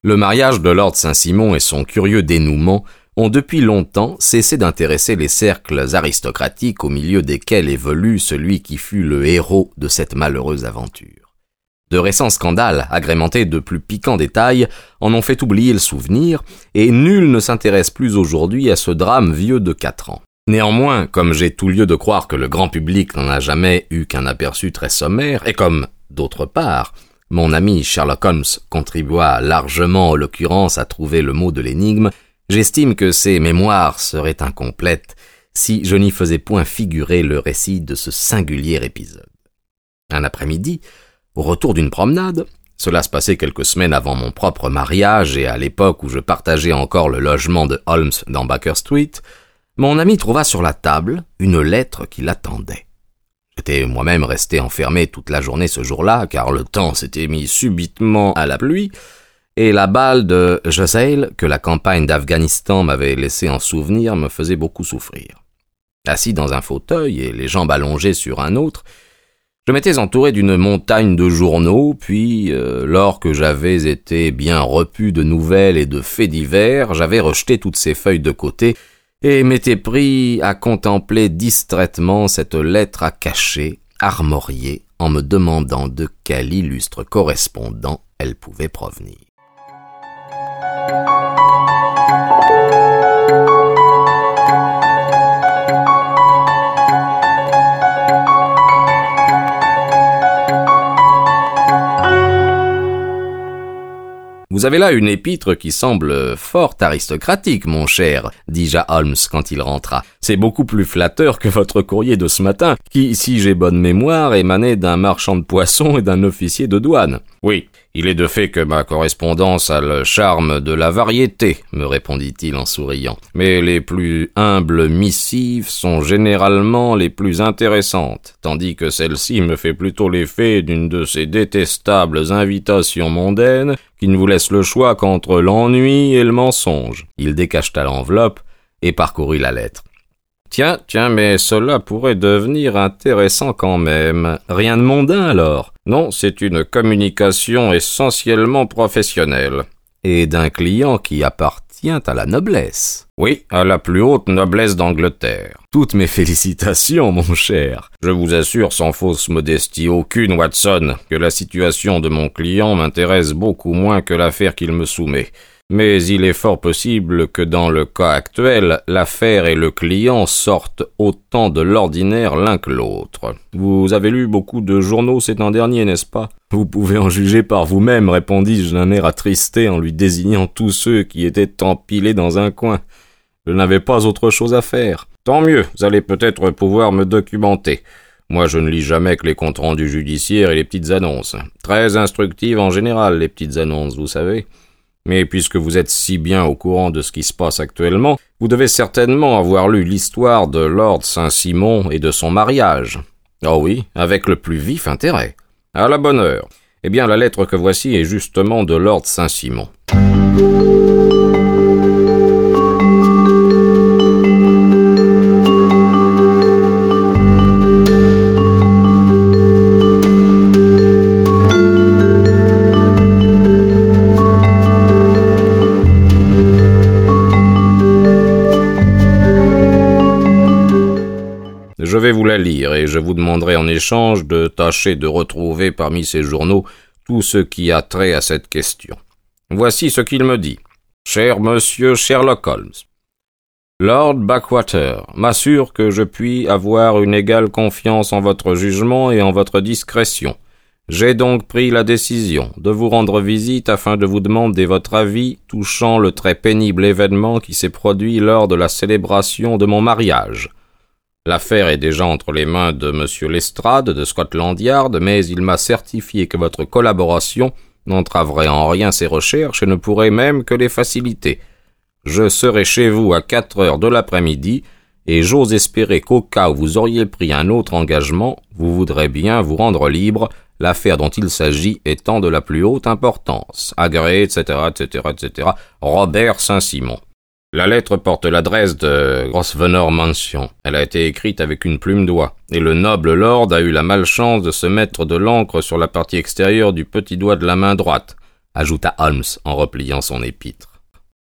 Le mariage de Lord Saint-Simon et son curieux dénouement ont depuis longtemps cessé d'intéresser les cercles aristocratiques au milieu desquels évolue celui qui fut le héros de cette malheureuse aventure. De récents scandales, agrémentés de plus piquants détails, en ont fait oublier le souvenir, et nul ne s'intéresse plus aujourd'hui à ce drame vieux de 4 ans. Néanmoins, comme j'ai tout lieu de croire que le grand public n'en a jamais eu qu'un aperçu très sommaire, et comme, d'autre part, mon ami Sherlock Holmes contribua largement en l'occurrence à trouver le mot de l'énigme, j'estime que ces mémoires seraient incomplètes si je n'y faisais point figurer le récit de ce singulier épisode. Un après-midi, au retour d'une promenade, cela se passait quelques semaines avant mon propre mariage et à l'époque où je partageais encore le logement de Holmes dans Baker Street, mon ami trouva sur la table une lettre qui l'attendait. J'étais moi-même resté enfermé toute la journée ce jour-là, car le temps s'était mis subitement à la pluie, et la balle de Jezail que la campagne d'Afghanistan m'avait laissé en souvenir me faisait beaucoup souffrir. Assis dans un fauteuil et les jambes allongées sur un autre, je m'étais entouré d'une montagne de journaux, puis, lors que j'avais été bien repu de nouvelles et de faits divers, j'avais rejeté toutes ces feuilles de côté et m'étais pris à contempler distraitement cette lettre à cacher, armoriée, en me demandant de quel illustre correspondant elle pouvait provenir. « Vous avez là une épître qui semble fort aristocratique, mon cher, dis-je à Holmes quand il rentra. C'est beaucoup plus flatteur que votre courrier de ce matin, qui, si j'ai bonne mémoire, émanait d'un marchand de poissons et d'un officier de douane. »« Oui, il est de fait que ma correspondance a le charme de la variété, me répondit-il en souriant. Mais les plus humbles missives sont généralement les plus intéressantes, tandis que celle-ci me fait plutôt l'effet d'une de ces détestables invitations mondaines qui ne vous laisse le choix qu'entre l'ennui et le mensonge. » Il décacheta l'enveloppe et parcourut la lettre. « Tiens, mais cela pourrait devenir intéressant quand même. Rien de mondain alors ? » »« Non, c'est une communication essentiellement professionnelle. »« Et d'un client qui appartient à la noblesse. »« Oui, à la plus haute noblesse d'Angleterre. »« Toutes mes félicitations, mon cher. Je vous assure sans fausse modestie aucune, Watson, que la situation de mon client m'intéresse beaucoup moins que l'affaire qu'il me soumet. Mais il est fort possible que dans le cas actuel, l'affaire et le client sortent autant de l'ordinaire l'un que l'autre. Vous avez lu beaucoup de journaux ces temps derniers, n'est-ce pas ? Vous pouvez en juger par vous-même, répondis-je d'un air attristé en lui désignant tous ceux qui étaient empilés dans un coin. Je n'avais pas autre chose à faire. Tant mieux, vous allez peut-être pouvoir me documenter. Moi, je ne lis jamais que les comptes rendus judiciaires et les petites annonces. Très instructives en général, les petites annonces, vous savez. Mais puisque vous êtes si bien au courant de ce qui se passe actuellement, vous devez certainement avoir lu l'histoire de Lord Saint-Simon et de son mariage. Oh oui, avec le plus vif intérêt. À la bonne heure. Eh bien, la lettre que voici est justement de Lord Saint-Simon. Je vais vous la lire et je vous demanderai en échange de tâcher de retrouver parmi ces journaux tout ce qui a trait à cette question. Voici ce qu'il me dit. « Cher monsieur Sherlock Holmes, Lord Backwater m'assure que je puis avoir une égale confiance en votre jugement et en votre discrétion. J'ai donc pris la décision de vous rendre visite afin de vous demander votre avis touchant le très pénible événement qui s'est produit lors de la célébration de mon mariage. L'affaire est déjà entre les mains de M. Lestrade de Scotland Yard, mais il m'a certifié que votre collaboration n'entraverait en rien ses recherches et ne pourrait même que les faciliter. Je serai chez vous à 4 heures de l'après-midi, et j'ose espérer qu'au cas où vous auriez pris un autre engagement, vous voudrez bien vous rendre libre, l'affaire dont il s'agit étant de la plus haute importance. Agré, etc., Robert Saint-Simon. La lettre porte l'adresse de Grosvenor Mansion. Elle a été écrite avec une plume d'oie, et le noble lord a eu la malchance de se mettre de l'encre sur la partie extérieure du petit doigt de la main droite. ajouta Holmes en repliant son épître.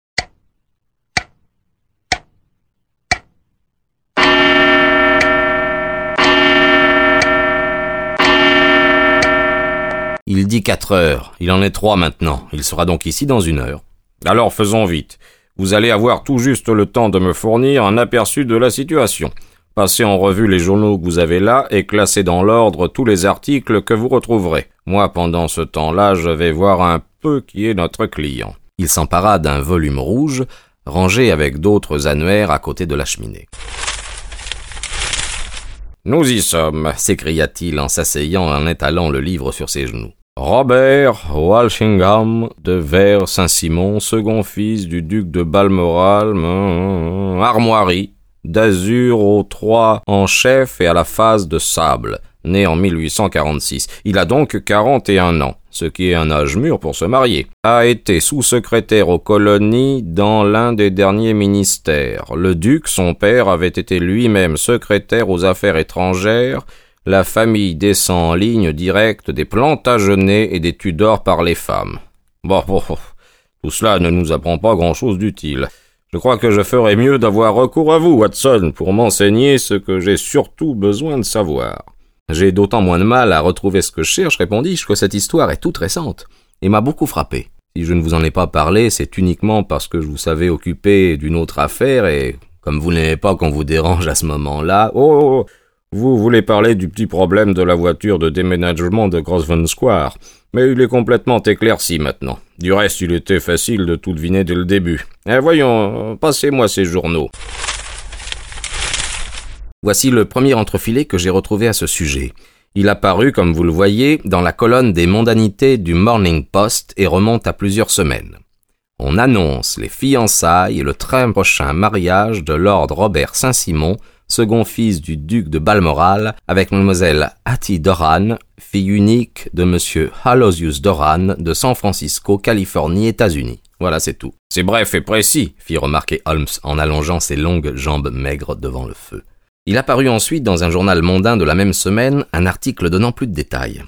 Il dit 4 heures, il en est 3 maintenant, il sera donc ici dans 1 heure. Alors faisons vite, vous allez avoir tout juste le temps de me fournir un aperçu de la situation. Passez en revue les journaux que vous avez là et classez dans l'ordre tous les articles que vous retrouverez. Moi, pendant ce temps-là, je vais voir un peu qui est notre client. Il s'empara d'un volume rouge, rangé avec d'autres annuaires à côté de la cheminée. Nous y sommes, s'écria-t-il en s'asseyant et en étalant le livre sur ses genoux. Robert Walsingham de Vere Saint-Simon, second fils du duc de Balmoral, armoirie, d'azur aux 3 en chef et à la face de sable, né en 1846. Il a donc 41 ans, ce qui est un âge mûr pour se marier. A été sous-secrétaire aux colonies dans l'un des derniers ministères. Le duc, son père, avait été lui-même secrétaire aux affaires étrangères. La famille descend en ligne directe des Plantagenets et des Tudors par les femmes. Bon, tout cela ne nous apprend pas grand-chose d'utile. Je crois que je ferais mieux d'avoir recours à vous, Watson, pour m'enseigner ce que j'ai surtout besoin de savoir. J'ai d'autant moins de mal à retrouver ce que je cherche, répondis-je, que cette histoire est toute récente, et m'a beaucoup frappé. Si je ne vous en ai pas parlé, c'est uniquement parce que je vous savais occupé d'une autre affaire, et comme vous n'aimez pas qu'on vous dérange à ce moment-là... Vous voulez parler du petit problème de la voiture de déménagement de Grosvenor Square, mais il est complètement éclairci maintenant. Du reste, il était facile de tout deviner dès le début. Voyons, passez-moi ces journaux. Voici le premier entrefilet que j'ai retrouvé à ce sujet. Il apparut, comme vous le voyez, dans la colonne des mondanités du Morning Post et remonte à plusieurs semaines. On annonce les fiançailles et le très prochain mariage de Lord Robert Saint-Simon, second fils du duc de Balmoral, avec mademoiselle Hattie Doran, fille unique de monsieur Aloysius Doran de San Francisco, Californie, États-Unis. Voilà, c'est tout. C'est bref et précis, fit remarquer Holmes en allongeant ses longues jambes maigres devant le feu. Il apparut ensuite dans un journal mondain de la même semaine un article donnant plus de détails.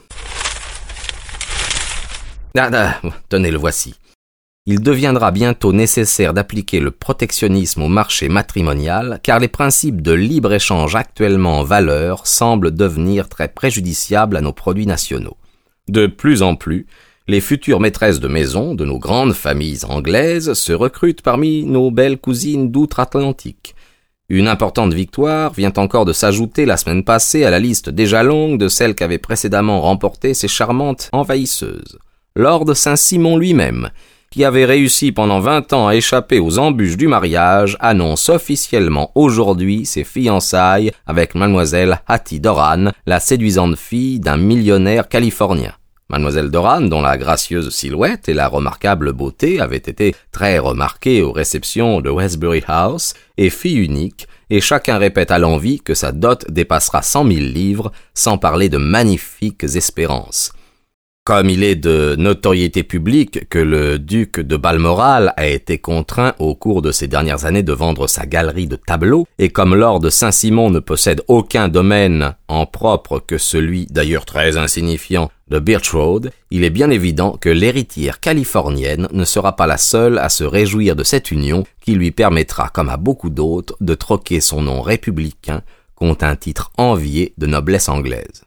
Tenez, le voici. Il deviendra bientôt nécessaire d'appliquer le protectionnisme au marché matrimonial, car les principes de libre-échange actuellement en valeur semblent devenir très préjudiciables à nos produits nationaux. De plus en plus, les futures maîtresses de maison de nos grandes familles anglaises se recrutent parmi nos belles cousines d'outre-Atlantique. Une importante victoire vient encore de s'ajouter la semaine passée à la liste déjà longue de celles qu'avaient précédemment remporté ces charmantes envahisseuses. Lord Saint-Simon lui-même, qui avait réussi pendant 20 ans à échapper aux embûches du mariage, annonce officiellement aujourd'hui ses fiançailles avec mademoiselle Hattie Doran, la séduisante fille d'un millionnaire californien. Mademoiselle Doran, dont la gracieuse silhouette et la remarquable beauté avaient été très remarquées aux réceptions de Westbury House, est fille unique, et chacun répète à l'envi que sa dot dépassera 100 000 livres, sans parler de magnifiques espérances. Comme il est de notoriété publique que le duc de Balmoral a été contraint au cours de ces dernières années de vendre sa galerie de tableaux, et comme Lord Saint-Simon ne possède aucun domaine en propre que celui, d'ailleurs très insignifiant, de Birch Road, il est bien évident que l'héritière californienne ne sera pas la seule à se réjouir de cette union qui lui permettra, comme à beaucoup d'autres, de troquer son nom républicain contre un titre envié de noblesse anglaise.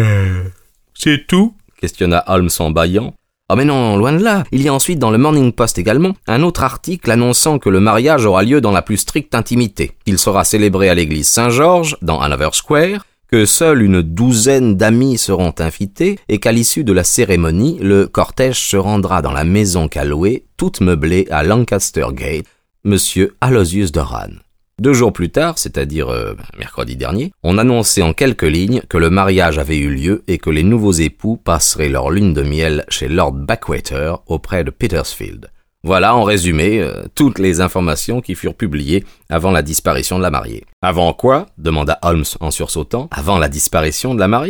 C'est tout ? Questionna Holmes en bâillant. « Oh mais non, loin de là. Il y a ensuite dans le Morning Post également un autre article annonçant que le mariage aura lieu dans la plus stricte intimité. Il sera célébré à l'église Saint-Georges, dans Hanover Square, que seule une 12aine d'amis seront invités et qu'à l'issue de la cérémonie, le cortège se rendra dans la maison qu'a louée, toute meublée à Lancaster Gate, monsieur Aloysius Doran. 2 jours plus tard, c'est-à-dire mercredi dernier, on annonçait en quelques lignes que le mariage avait eu lieu et que les nouveaux époux passeraient leur lune de miel chez Lord Backwater auprès de Petersfield. Voilà, en résumé, toutes les informations qui furent publiées avant la disparition de la mariée. « Avant quoi ?» demanda Holmes en sursautant. « Avant la disparition de la mariée. »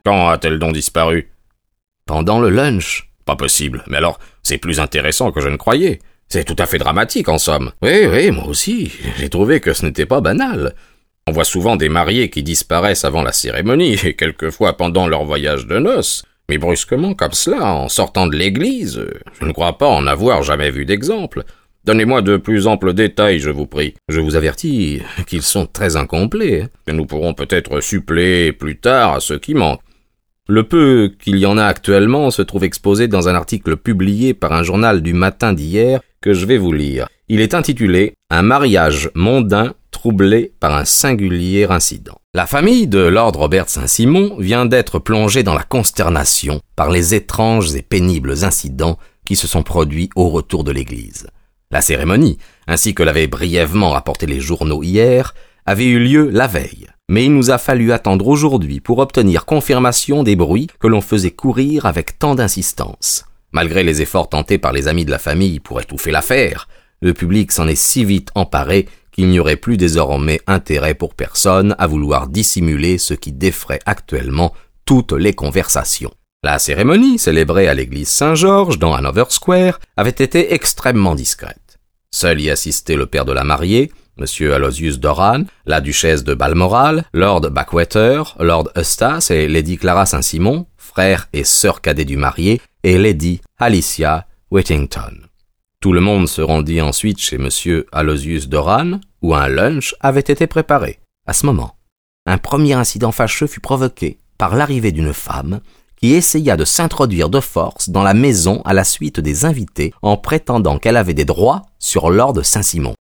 Quand a-t-elle donc disparu ? Pendant le lunch. Pas possible. Mais alors, c'est plus intéressant que je ne croyais. C'est tout à fait dramatique, en somme. Oui, moi aussi. J'ai trouvé que ce n'était pas banal. On voit souvent des mariés qui disparaissent avant la cérémonie, et quelquefois pendant leur voyage de noces. Mais brusquement, comme cela, en sortant de l'église, je ne crois pas en avoir jamais vu d'exemple. Donnez-moi de plus amples détails, je vous prie. Je vous avertis qu'ils sont très incomplets. Et nous pourrons peut-être suppléer plus tard à ceux qui manquent. Le peu qu'il y en a actuellement se trouve exposé dans un article publié par un journal du matin d'hier que je vais vous lire. Il est intitulé « Un mariage mondain troublé par un singulier incident ». La famille de Lord Robert Saint-Simon vient d'être plongée dans la consternation par les étranges et pénibles incidents qui se sont produits au retour de l'église. La cérémonie, ainsi que l'avaient brièvement rapporté les journaux hier, avait eu lieu la veille. Mais il nous a fallu attendre aujourd'hui pour obtenir confirmation des bruits que l'on faisait courir avec tant d'insistance. Malgré les efforts tentés par les amis de la famille pour étouffer l'affaire, le public s'en est si vite emparé qu'il n'y aurait plus désormais intérêt pour personne à vouloir dissimuler ce qui défraie actuellement toutes les conversations. La cérémonie, célébrée à l'église Saint-Georges dans Hanover Square, avait été extrêmement discrète. Seul y assistait le père de la mariée, M. Aloysius Doran, la duchesse de Balmoral, Lord Backwater, Lord Eustace et Lady Clara Saint-Simon, frère et sœur cadet du marié, et Lady Alicia Whittington. Tout le monde se rendit ensuite chez M. Aloysius Doran, où un lunch avait été préparé. À ce moment, un premier incident fâcheux fut provoqué par l'arrivée d'une femme qui essaya de s'introduire de force dans la maison à la suite des invités en prétendant qu'elle avait des droits sur Lord Saint-Simon.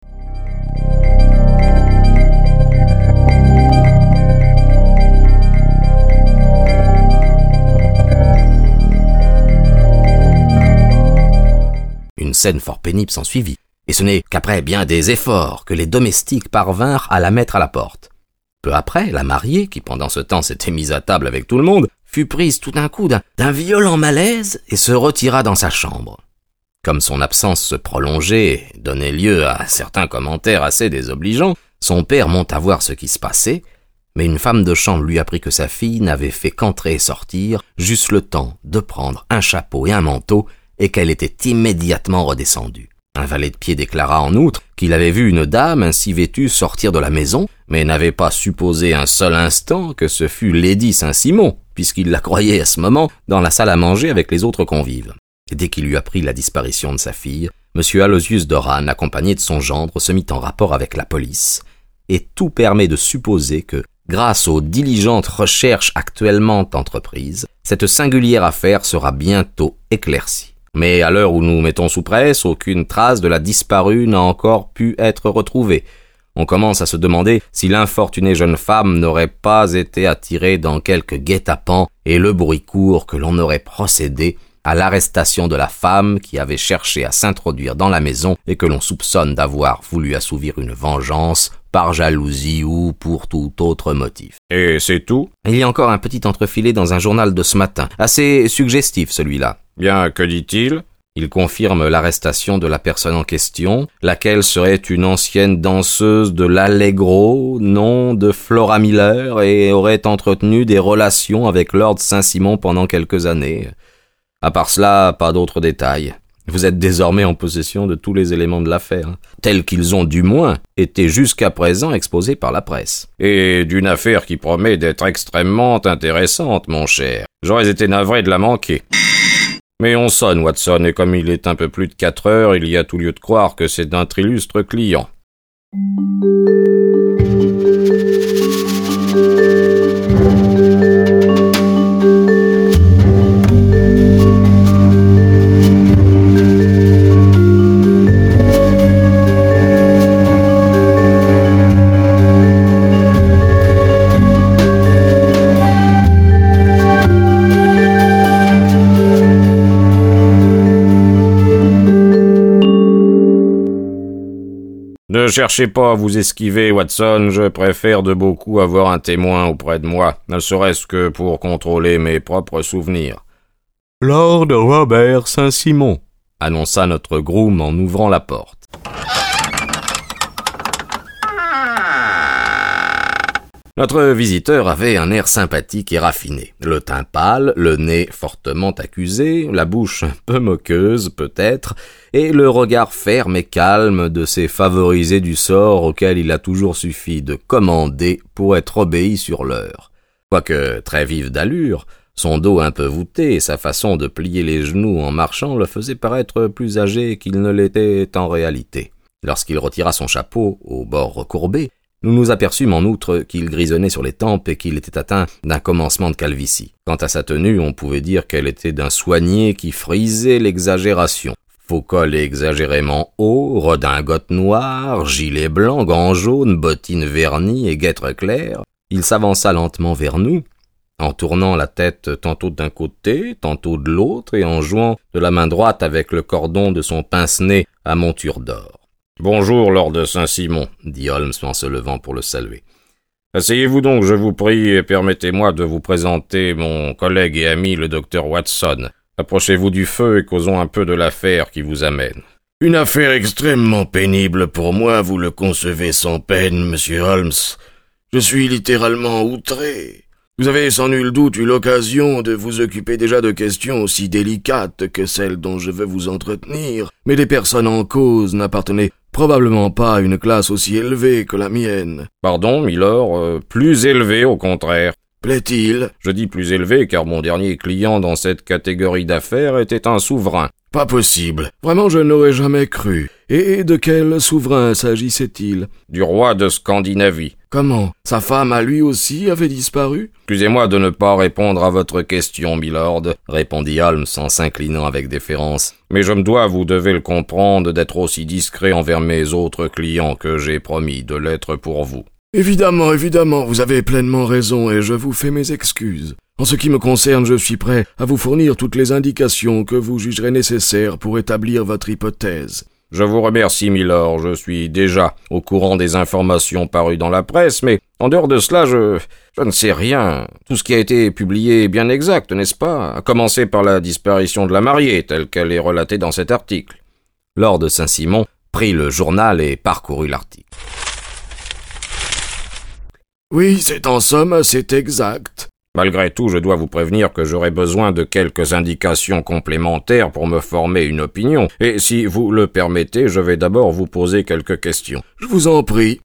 Une scène fort pénible s'ensuivit, et ce n'est qu'après bien des efforts que les domestiques parvinrent à la mettre à la porte. Peu après, la mariée, qui pendant ce temps s'était mise à table avec tout le monde, fut prise tout d'un coup d'un violent malaise et se retira dans sa chambre. Comme son absence se prolongeait et donnait lieu à certains commentaires assez désobligeants, son père monta voir ce qui se passait, mais une femme de chambre lui apprit que sa fille n'avait fait qu'entrer et sortir, juste le temps de prendre un chapeau et un manteau, et qu'elle était immédiatement redescendue. Un valet de pied déclara en outre qu'il avait vu une dame ainsi vêtue sortir de la maison, mais n'avait pas supposé un seul instant que ce fût Lady Saint-Simon, puisqu'il la croyait à ce moment dans la salle à manger avec les autres convives. Et dès qu'il eut appris la disparition de sa fille, M. Aloysius Doran, accompagné de son gendre, se mit en rapport avec la police, et tout permet de supposer que, grâce aux diligentes recherches actuellement entreprises, cette singulière affaire sera bientôt éclaircie. Mais à l'heure où nous mettons sous presse, aucune trace de la disparue n'a encore pu être retrouvée. On commence à se demander si l'infortunée jeune femme n'aurait pas été attirée dans quelque guet-apens, et le bruit court que l'on aurait procédé à l'arrestation de la femme qui avait cherché à s'introduire dans la maison et que l'on soupçonne d'avoir voulu assouvir une vengeance par jalousie ou pour tout autre motif. Et c'est tout ? Il y a encore un petit entrefilé dans un journal de ce matin, assez suggestif celui-là. Bien, que dit-il ? Il confirme l'arrestation de la personne en question, laquelle serait une ancienne danseuse de l'Allegro, nom de Flora Miller, et aurait entretenu des relations avec Lord Saint-Simon pendant quelques années. À part cela, pas d'autres détails. Vous êtes désormais en possession de tous les éléments de l'affaire, tels qu'ils ont du moins été jusqu'à présent exposés par la presse. Et d'une affaire qui promet d'être extrêmement intéressante, mon cher. J'aurais été navré de la manquer. Mais on sonne, Watson, et comme il est un peu plus de 4 heures, il y a tout lieu de croire que c'est d'un illustre client. Ne cherchez pas à vous esquiver, Watson, je préfère de beaucoup avoir un témoin auprès de moi, ne serait-ce que pour contrôler mes propres souvenirs. « Lord Robert Saint-Simon », annonça notre groom en ouvrant la porte. Notre visiteur avait un air sympathique et raffiné, le teint pâle, le nez fortement accusé, la bouche un peu moqueuse peut-être, et le regard ferme et calme de ces favorisés du sort auxquels il a toujours suffi de commander pour être obéi sur l'heure. Quoique très vif d'allure, son dos un peu voûté et sa façon de plier les genoux en marchant le faisaient paraître plus âgé qu'il ne l'était en réalité. Lorsqu'il retira son chapeau au bord recourbé, nous nous aperçûmes en outre qu'il grisonnait sur les tempes et qu'il était atteint d'un commencement de calvitie. Quant à sa tenue, on pouvait dire qu'elle était d'un soigné qui frisait l'exagération. Faux col exagérément haut, redingote noire, gilet blanc, gants jaunes, bottines vernies et guêtres claires. Il s'avança lentement vers nous, en tournant la tête tantôt d'un côté, tantôt de l'autre, et en jouant de la main droite avec le cordon de son pince-nez à monture d'or. « Bonjour, Lord de Saint-Simon, » dit Holmes en se levant pour le saluer. « Asseyez-vous donc, je vous prie, et permettez-moi de vous présenter mon collègue et ami, le docteur Watson. Approchez-vous du feu et causons un peu de l'affaire qui vous amène. »« Une affaire extrêmement pénible pour moi, vous le concevez sans peine, monsieur Holmes. Je suis littéralement outré. Vous avez sans nul doute eu l'occasion de vous occuper déjà de questions aussi délicates que celles dont je veux vous entretenir, mais les personnes en cause n'appartenaient probablement pas à une classe aussi élevée que la mienne. »« Pardon, milord, plus élevée au contraire. »« Plaît-il ?»« Je dis plus élevée car mon dernier client dans cette catégorie d'affaires était un souverain. »« Pas possible. Vraiment, je n'aurais jamais cru. Et de quel souverain s'agissait-il ? » ?»« Du roi de Scandinavie. » »« Comment ? Sa femme à lui aussi avait disparu ? » »« Excusez-moi de ne pas répondre à votre question, milord, » répondit Holmes en s'inclinant avec déférence. « Mais je me dois, vous devez le comprendre, d'être aussi discret envers mes autres clients que j'ai promis de l'être pour vous. »« Évidemment, vous avez pleinement raison et je vous fais mes excuses. En ce qui me concerne, je suis prêt à vous fournir toutes les indications que vous jugerez nécessaires pour établir votre hypothèse. » « Je vous remercie, milord, je suis déjà au courant des informations parues dans la presse, mais en dehors de cela, je ne sais rien. Tout ce qui a été publié est bien exact, n'est-ce pas? À commencer par la disparition de la mariée, telle qu'elle est relatée dans cet article. » Lord de Saint-Simon prit le journal et parcourut l'article. « Oui, c'est en somme assez exact. » Malgré tout, je dois vous prévenir que j'aurai besoin de quelques indications complémentaires pour me former une opinion, et si vous le permettez, je vais d'abord vous poser quelques questions. Je vous en prie.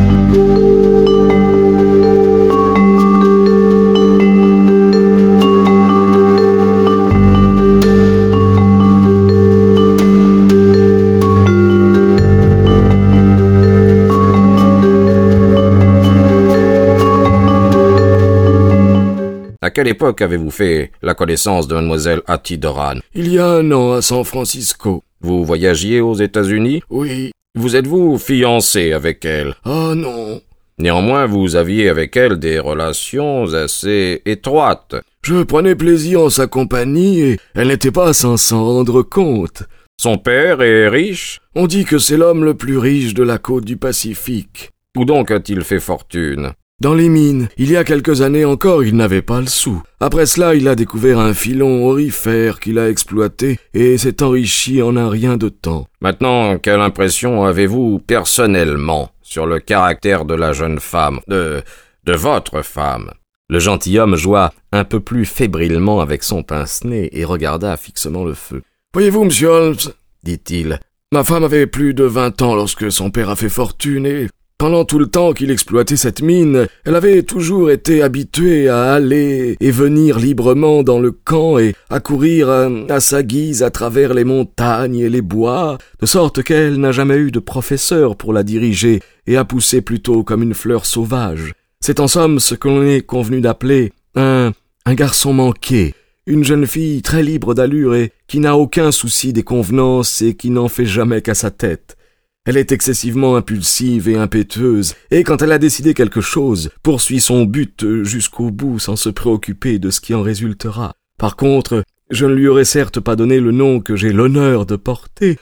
À quelle époque avez-vous fait la connaissance de mademoiselle Hattie Doran? Il y a 1 an à San Francisco. Vous voyagiez aux États-Unis? Oui. Vous êtes-vous fiancé avec elle? Ah non. Néanmoins, vous aviez avec elle des relations assez étroites. Je prenais plaisir en sa compagnie et elle n'était pas sans s'en rendre compte. Son père est riche? On dit que c'est l'homme le plus riche de la côte du Pacifique. Où donc a-t-il fait fortune? Dans les mines. Il y a quelques années encore, il n'avait pas le sou. Après cela, il a découvert un filon aurifère qu'il a exploité et s'est enrichi en un rien de temps. Maintenant, quelle impression avez-vous personnellement sur le caractère de la jeune femme, de votre femme? Le gentilhomme joua un peu plus fébrilement avec son pince-nez et regarda fixement le feu. « Voyez-vous, monsieur Holmes, dit-il, ma femme avait plus de 20 ans lorsque son père a fait fortune et... pendant tout le temps qu'il exploitait cette mine, elle avait toujours été habituée à aller et venir librement dans le camp et à courir à sa guise à travers les montagnes et les bois, de sorte qu'elle n'a jamais eu de professeur pour la diriger et a poussé plutôt comme une fleur sauvage. C'est en somme ce que l'on est convenu d'appeler un garçon manqué, une jeune fille très libre d'allure et qui n'a aucun souci des convenances et qui n'en fait jamais qu'à sa tête. Elle est excessivement impulsive et impétueuse, et quand elle a décidé quelque chose, poursuit son but jusqu'au bout sans se préoccuper de ce qui en résultera. Par contre, je ne lui aurais certes pas donné le nom que j'ai l'honneur de porter.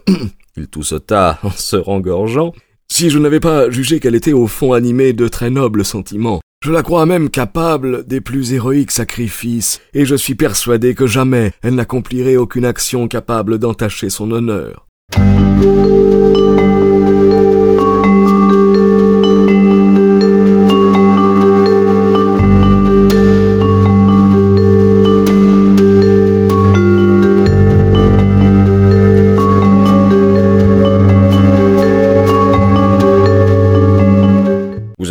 Il toussota en se rengorgeant. Si je n'avais pas jugé qu'elle était au fond animée de très nobles sentiments. Je la crois même capable des plus héroïques sacrifices, et je suis persuadé que jamais elle n'accomplirait aucune action capable d'entacher son honneur.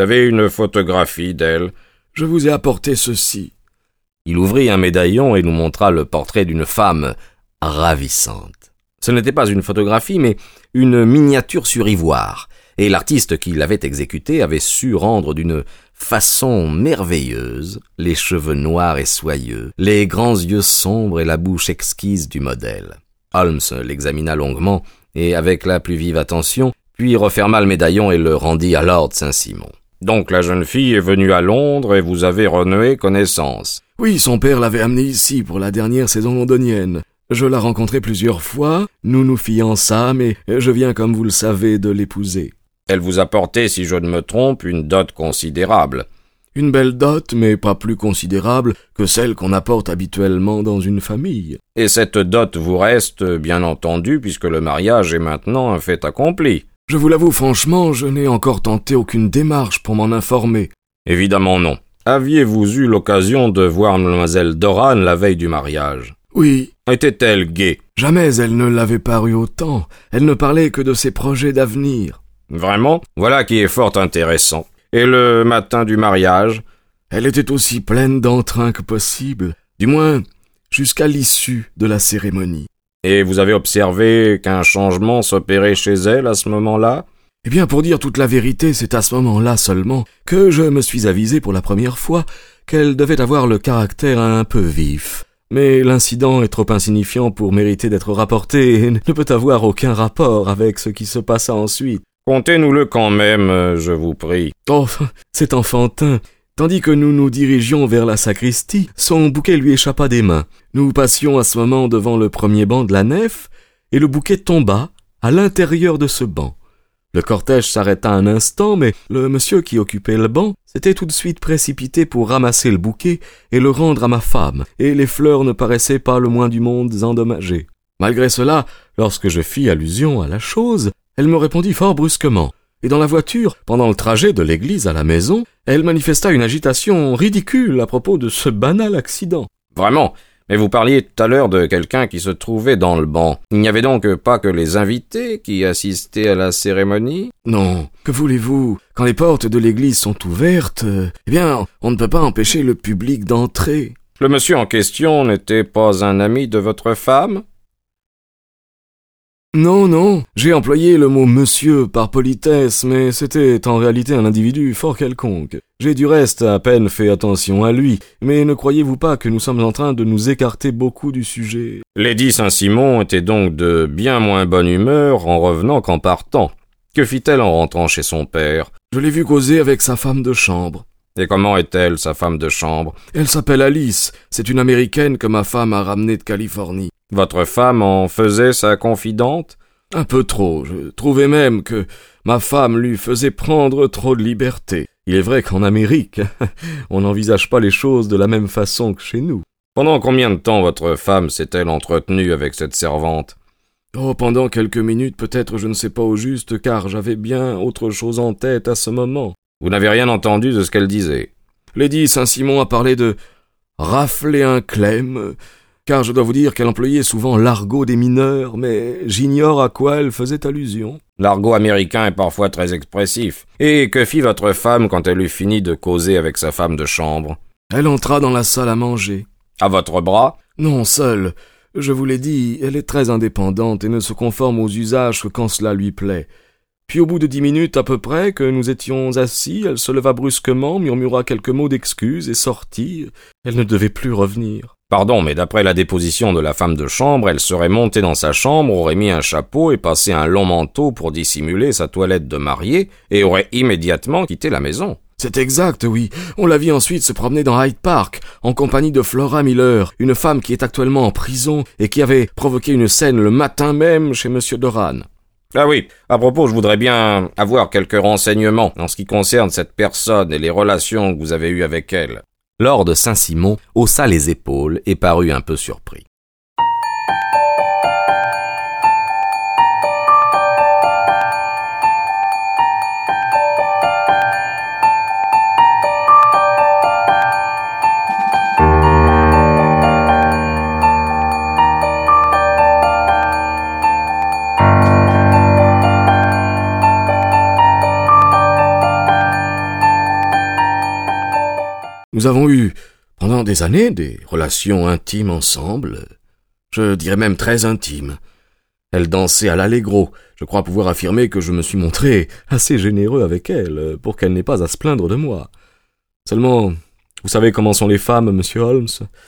avez une photographie d'elle? Je vous ai apporté ceci. » Il ouvrit un médaillon et nous montra le portrait d'une femme ravissante. Ce n'était pas une photographie, mais une miniature sur ivoire, et l'artiste qui l'avait exécutée avait su rendre d'une façon merveilleuse les cheveux noirs et soyeux, les grands yeux sombres et la bouche exquise du modèle. Holmes l'examina longuement et avec la plus vive attention, puis referma le médaillon et le rendit à Lord Saint-Simon. « Donc la jeune fille est venue à Londres et vous avez renoué connaissance. » « Oui, son père l'avait amenée ici pour la dernière saison londonienne. Je l'ai rencontrée plusieurs fois, nous nous fiançâmes et je viens, comme vous le savez, de l'épouser. » Elle vous a porté, si je ne me trompe, une dot considérable. « Une belle dot, mais pas plus considérable que celle qu'on apporte habituellement dans une famille. » « Et cette dot vous reste, bien entendu, puisque le mariage est maintenant un fait accompli. » »« Je vous l'avoue franchement, je n'ai encore tenté aucune démarche pour m'en informer. » »« Évidemment non. Aviez-vous eu l'occasion de voir Mademoiselle Doran la veille du mariage? »« Oui. » »« Était-elle gaie? » »« Jamais elle ne l'avait paru autant. Elle ne parlait que de ses projets d'avenir. »« Vraiment? Voilà qui est fort intéressant. Et le matin du mariage? » »« Elle était aussi pleine d'entrain que possible. Du moins, jusqu'à l'issue de la cérémonie. » »« Et vous avez observé qu'un changement s'opérait chez elle à ce moment-là? » »« Eh bien, pour dire toute la vérité, c'est à ce moment-là seulement que je me suis avisé pour la première fois qu'elle devait avoir le caractère un peu vif. Mais l'incident est trop insignifiant pour mériter d'être rapporté et ne peut avoir aucun rapport avec ce qui se passa ensuite. »« Contez-nous-le quand même, je vous prie. »« Oh, c'est enfantin. Tandis que nous nous dirigions vers la sacristie, son bouquet lui échappa des mains. Nous passions à ce moment devant le premier banc de la nef, et le bouquet tomba à l'intérieur de ce banc. Le cortège s'arrêta un instant, mais le monsieur qui occupait le banc s'était tout de suite précipité pour ramasser le bouquet et le rendre à ma femme, et les fleurs ne paraissaient pas le moins du monde endommagées. Malgré cela, lorsque je fis allusion à la chose, elle me répondit fort brusquement, et dans la voiture, pendant le trajet de l'église à la maison, elle manifesta une agitation ridicule à propos de ce banal accident. »« Vraiment? Mais vous parliez tout à l'heure de quelqu'un qui se trouvait dans le banc. Il n'y avait donc pas que les invités qui assistaient à la cérémonie? »« Non, que voulez-vous? Quand les portes de l'église sont ouvertes, eh bien, on ne peut pas empêcher le public d'entrer. »« Le monsieur en question n'était pas un ami de votre femme? » Non, non, j'ai employé le mot « monsieur » par politesse, mais c'était en réalité un individu fort quelconque. J'ai du reste à peine fait attention à lui, mais ne croyez-vous pas que nous sommes en train de nous écarter beaucoup du sujet? Lady Saint-Simon était donc de bien moins bonne humeur en revenant qu'en partant. Que fit-elle en rentrant chez son père? Je l'ai vue causer avec sa femme de chambre. Et comment est-elle, sa femme de chambre? Elle s'appelle Alice, c'est une Américaine que ma femme a ramenée de Californie. Votre femme en faisait sa confidente? Un peu trop, je trouvais même que ma femme lui faisait prendre trop de liberté. Il est vrai qu'en Amérique, on n'envisage pas les choses de la même façon que chez nous. Pendant combien de temps votre femme s'est-elle entretenue avec cette servante? Oh, pendant quelques minutes, peut-être, je ne sais pas au juste, car j'avais bien autre chose en tête à ce moment. Vous n'avez rien entendu de ce qu'elle disait? Lady Saint-Simon a parlé de rafler un clem, car je dois vous dire qu'elle employait souvent l'argot des mineurs, mais j'ignore à quoi elle faisait allusion. L'argot américain est parfois très expressif. Et que fit votre femme quand elle eut fini de causer avec sa femme de chambre? Elle entra dans la salle à manger. À votre bras? Non, seule. Je vous l'ai dit, elle est très indépendante et ne se conforme aux usages que quand cela lui plaît. Puis au bout de 10 minutes à peu près que nous étions assis, elle se leva brusquement, murmura quelques mots d'excuse et sortit. Elle ne devait plus revenir. Pardon, mais d'après la déposition de la femme de chambre, elle serait montée dans sa chambre, aurait mis un chapeau et passé un long manteau pour dissimuler sa toilette de mariée et aurait immédiatement quitté la maison. C'est exact, oui. On la vit ensuite se promener dans Hyde Park, en compagnie de Flora Miller, une femme qui est actuellement en prison et qui avait provoqué une scène le matin même chez Monsieur Doran. Ah oui, à propos, je voudrais bien avoir quelques renseignements en ce qui concerne cette personne et les relations que vous avez eues avec elle. Lord Saint-Simon haussa les épaules et parut un peu surpris. Nous avons eu, pendant des années, des relations intimes ensemble. Je dirais même très intimes. Elle dansait à l'allegro. Je crois pouvoir affirmer que je me suis montré assez généreux avec elle, pour qu'elle n'ait pas à se plaindre de moi. Seulement, vous savez comment sont les femmes, monsieur Holmes.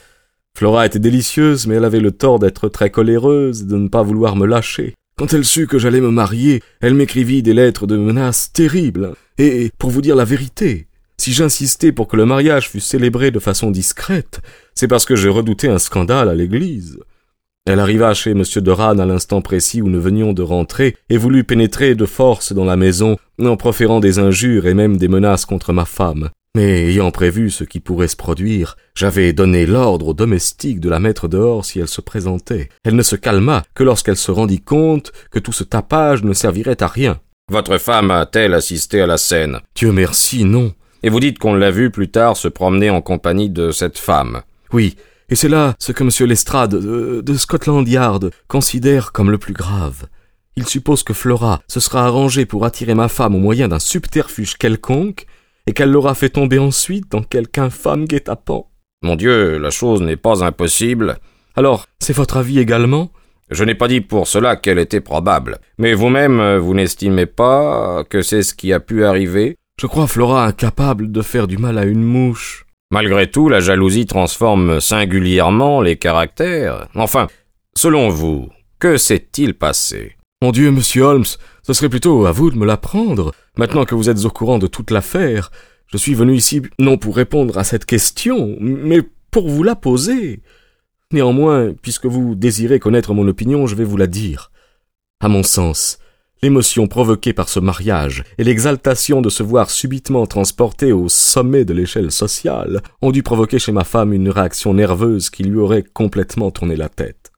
Flora était délicieuse, mais elle avait le tort d'être très coléreuse, de ne pas vouloir me lâcher. Quand elle sut que j'allais me marier, elle m'écrivit des lettres de menaces terribles. Et, pour vous dire la vérité, si j'insistais pour que le mariage fût célébré de façon discrète, c'est parce que je redoutais un scandale à l'église. Elle arriva chez M. de Ranne à l'instant précis où nous venions de rentrer et voulut pénétrer de force dans la maison en proférant des injures et même des menaces contre ma femme. Mais ayant prévu ce qui pourrait se produire, j'avais donné l'ordre aux domestiques de la mettre dehors si elle se présentait. Elle ne se calma que lorsqu'elle se rendit compte que tout ce tapage ne servirait à rien. Votre femme a-t-elle assisté à la scène? Dieu merci, non. Et vous dites qu'on l'a vue plus tard se promener en compagnie de cette femme? Oui, et c'est là ce que M. Lestrade de Scotland Yard considère comme le plus grave. Il suppose que Flora se sera arrangée pour attirer ma femme au moyen d'un subterfuge quelconque, et qu'elle l'aura fait tomber ensuite dans quelque infâme guet-apens. Mon Dieu, la chose n'est pas impossible. Alors, c'est votre avis également? Je n'ai pas dit pour cela qu'elle était probable. Mais vous-même, vous n'estimez pas que c'est ce qui a pu arriver? Je crois Flora incapable de faire du mal à une mouche. Malgré tout, la jalousie transforme singulièrement les caractères. Enfin, selon vous, que s'est-il passé? Mon Dieu, monsieur Holmes, ce serait plutôt à vous de me l'apprendre. Maintenant que vous êtes au courant de toute l'affaire, je suis venu ici non pour répondre à cette question, mais pour vous la poser. Néanmoins, puisque vous désirez connaître mon opinion, je vais vous la dire. À mon sens, l'émotion provoquée par ce mariage et l'exaltation de se voir subitement transporté au sommet de l'échelle sociale ont dû provoquer chez ma femme une réaction nerveuse qui lui aurait complètement tourné la tête.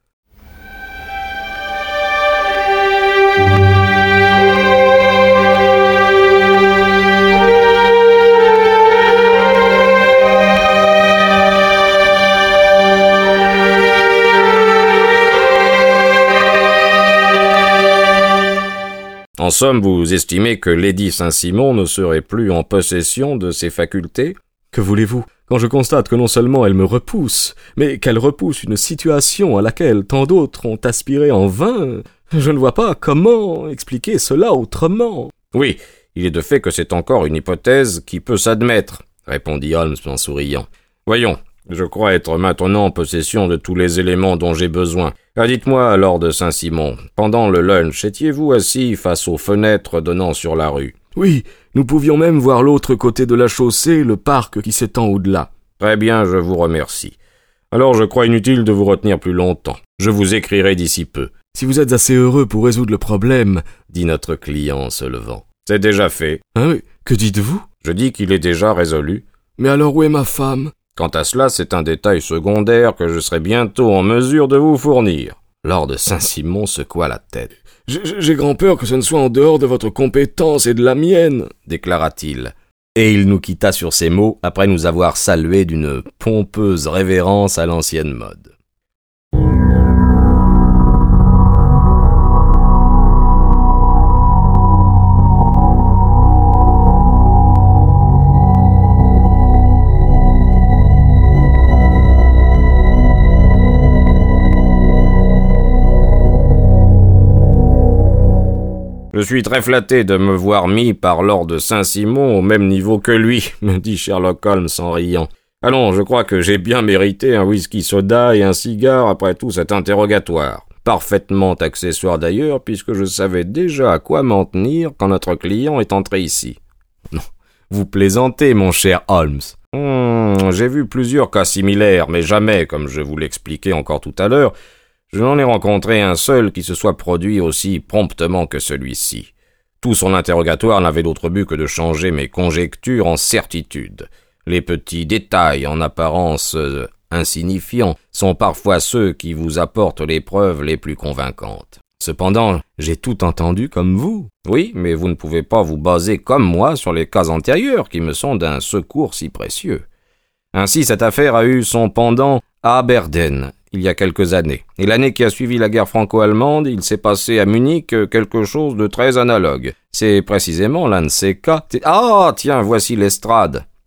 En somme, vous estimez que Lady Saint-Simon ne serait plus en possession de ses facultés? Que voulez-vous? Quand je constate que non seulement elle me repousse, mais qu'elle repousse une situation à laquelle tant d'autres ont aspiré en vain, je ne vois pas comment expliquer cela autrement. Oui, il est de fait que c'est encore une hypothèse qui peut s'admettre, répondit Holmes en souriant. Voyons, je crois être maintenant en possession de tous les éléments dont j'ai besoin. Dites-moi, Lord Saint-Simon, pendant le lunch, étiez-vous assis face aux fenêtres donnant sur la rue? Oui, nous pouvions même voir l'autre côté de la chaussée, le parc qui s'étend au-delà. Très bien, je vous remercie. Alors je crois inutile de vous retenir plus longtemps. Je vous écrirai d'ici peu. Si vous êtes assez heureux pour résoudre le problème, dit notre client en se levant. C'est déjà fait. Hein, oui. Que dites-vous? Je dis qu'il est déjà résolu. Mais alors où est ma femme? Quant à cela, c'est un détail secondaire que je serai bientôt en mesure de vous fournir. Lord Saint-Simon secoua la tête. J'ai grand peur que ce ne soit en dehors de votre compétence et de la mienne, déclara-t-il. Et il nous quitta sur ces mots après nous avoir salués d'une pompeuse révérence à l'ancienne mode. Je suis très flatté de me voir mis par Lord Saint-Simon au même niveau que lui, me dit Sherlock Holmes en riant. Allons, je crois que j'ai bien mérité un whisky soda et un cigare après tout cet interrogatoire. Parfaitement accessoire d'ailleurs, puisque je savais déjà à quoi m'en tenir quand notre client est entré ici. Non, vous plaisantez, mon cher Holmes. J'ai vu plusieurs cas similaires, mais jamais, comme je vous l'expliquais encore tout à l'heure, je n'en ai rencontré un seul qui se soit produit aussi promptement que celui-ci. Tout son interrogatoire n'avait d'autre but que de changer mes conjectures en certitudes. Les petits détails, en apparence insignifiants, sont parfois ceux qui vous apportent les preuves les plus convaincantes. Cependant, j'ai tout entendu comme vous. Oui, mais vous ne pouvez pas vous baser comme moi sur les cas antérieurs qui me sont d'un secours si précieux. Ainsi, cette affaire a eu son pendant à Aberdeen, il y a quelques années. Et l'année qui a suivi la guerre franco-allemande, il s'est passé à Munich quelque chose de très analogue. C'est précisément l'un de ces cas... Ah, tiens, voici Lestrade.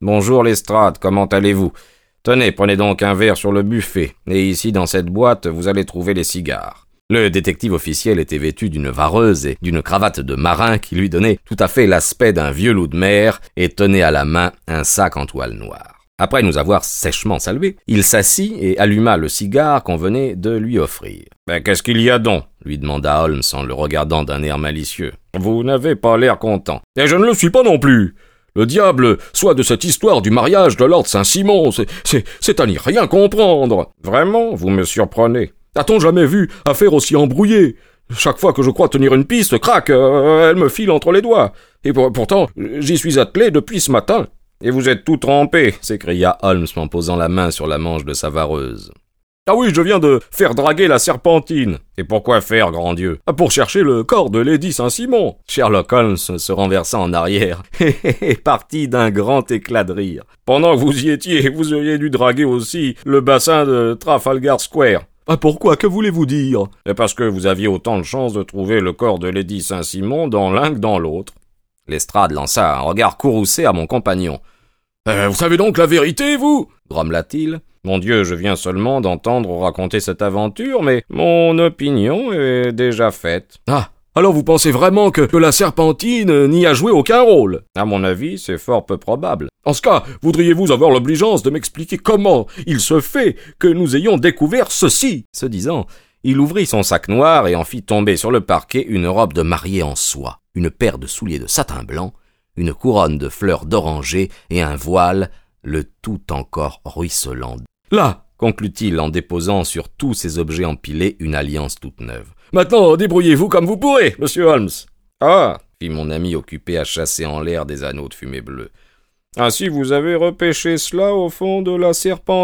Bonjour Lestrade, comment allez-vous? Tenez, prenez donc un verre sur le buffet, et ici dans cette boîte, vous allez trouver les cigares. » Le détective officiel était vêtu d'une vareuse et d'une cravate de marin qui lui donnait tout à fait l'aspect d'un vieux loup de mer et tenait à la main un sac en toile noire. Après nous avoir sèchement salués, il s'assit et alluma le cigare qu'on venait de lui offrir. « Qu'est-ce qu'il y a donc ?» lui demanda Holmes en le regardant d'un air malicieux. « Vous n'avez pas l'air content. »« Et je ne le suis pas non plus. Le diable soit de cette histoire du mariage de Lord Saint-Simon, c'est à n'y rien comprendre. »« Vraiment, vous me surprenez. » A-t-on jamais vu affaire aussi embrouillée? Chaque fois que je crois tenir une piste, crac, elle me file entre les doigts. Et pourtant, j'y suis attelé depuis ce matin. »« Et vous êtes tout trempé » s'écria Holmes en posant la main sur la manche de sa vareuse. « Ah oui, je viens de faire draguer la Serpentine. »« Et pourquoi faire, grand Dieu ?»« Pour chercher le corps de Lady Saint-Simon. » Sherlock Holmes se renversa en arrière et partit d'un grand éclat de rire. « Pendant que vous y étiez, vous auriez dû draguer aussi le bassin de Trafalgar Square. » « Ah pourquoi? Que voulez-vous dire ?»« Parce que vous aviez autant de chance de trouver le corps de Lady Saint-Simon dans l'un que dans l'autre. » Lestrade lança un regard courroucé à mon compagnon. « Vous savez donc la vérité, vous ?» grommela-t-il. « Mon Dieu, je viens seulement d'entendre raconter cette aventure, mais mon opinion est déjà faite. »« Ah, alors vous pensez vraiment que la Serpentine n'y a joué aucun rôle ?»« À mon avis, c'est fort peu probable. » « En ce cas, voudriez-vous avoir l'obligeance de m'expliquer comment il se fait que nous ayons découvert ceci ?» Ce disant, il ouvrit son sac noir et en fit tomber sur le parquet une robe de mariée en soie, une paire de souliers de satin blanc, une couronne de fleurs d'oranger et un voile, le tout encore ruisselant. « Là !» conclut-il en déposant sur tous ces objets empilés une alliance toute neuve. « Maintenant, débrouillez-vous comme vous pourrez, monsieur Holmes. »« Ah !» fit mon ami occupé à chasser en l'air des anneaux de fumée bleue. « Ainsi vous avez repêché cela au fond de la Serpentine. » »«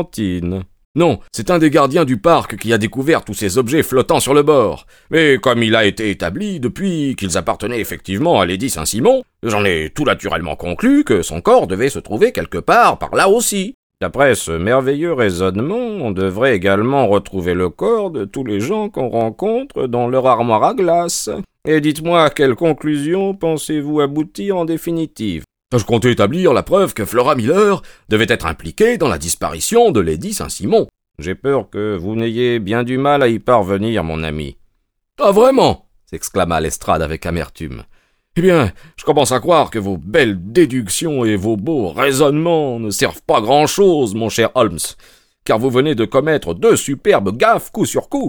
Non, c'est un des gardiens du parc qui a découvert tous ces objets flottants sur le bord. Mais comme il a été établi depuis qu'ils appartenaient effectivement à Lady Saint-Simon, j'en ai tout naturellement conclu que son corps devait se trouver quelque part par là aussi. » D'après ce merveilleux raisonnement, on devrait également retrouver le corps de tous les gens qu'on rencontre dans leur armoire à glace. Et dites-moi, à quelle conclusion pensez-vous aboutir en définitive ? Je comptais établir la preuve que Flora Miller devait être impliquée dans la disparition de Lady Saint-Simon. J'ai peur que vous n'ayez bien du mal à y parvenir, mon ami. « Ah, vraiment ?» s'exclama Lestrade avec amertume. « Eh bien, je commence à croire que vos belles déductions et vos beaux raisonnements ne servent pas grand-chose, mon cher Holmes, car vous venez de commettre 2 superbes gaffes coup sur coup. »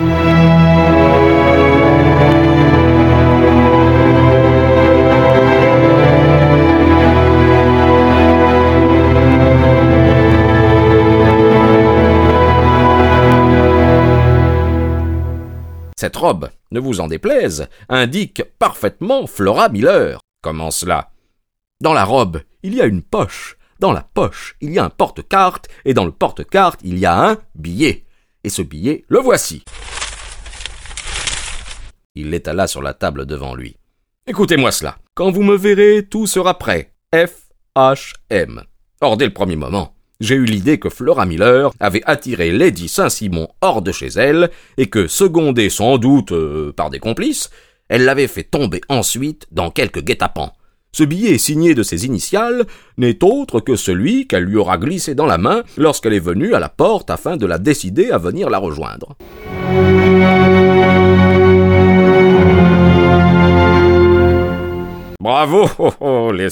Cette robe, ne vous en déplaise, indique parfaitement Flora Miller. Comment cela ? Dans la robe, il y a une poche. Dans la poche, il y a un porte-carte, et dans le porte-carte, il y a un billet. Et ce billet, le voici. Il l'étala sur la table devant lui. Écoutez-moi cela. Quand vous me verrez, tout sera prêt. F.H.M. Or, dès le premier moment, j'ai eu l'idée que Flora Miller avait attiré Lady Saint-Simon hors de chez elle et que, secondée sans doute par des complices, elle l'avait fait tomber ensuite dans quelque guet-apens. Ce billet signé de ses initiales n'est autre que celui qu'elle lui aura glissé dans la main lorsqu'elle est venue à la porte afin de la décider à venir la rejoindre. « Bravo, Lestrade !»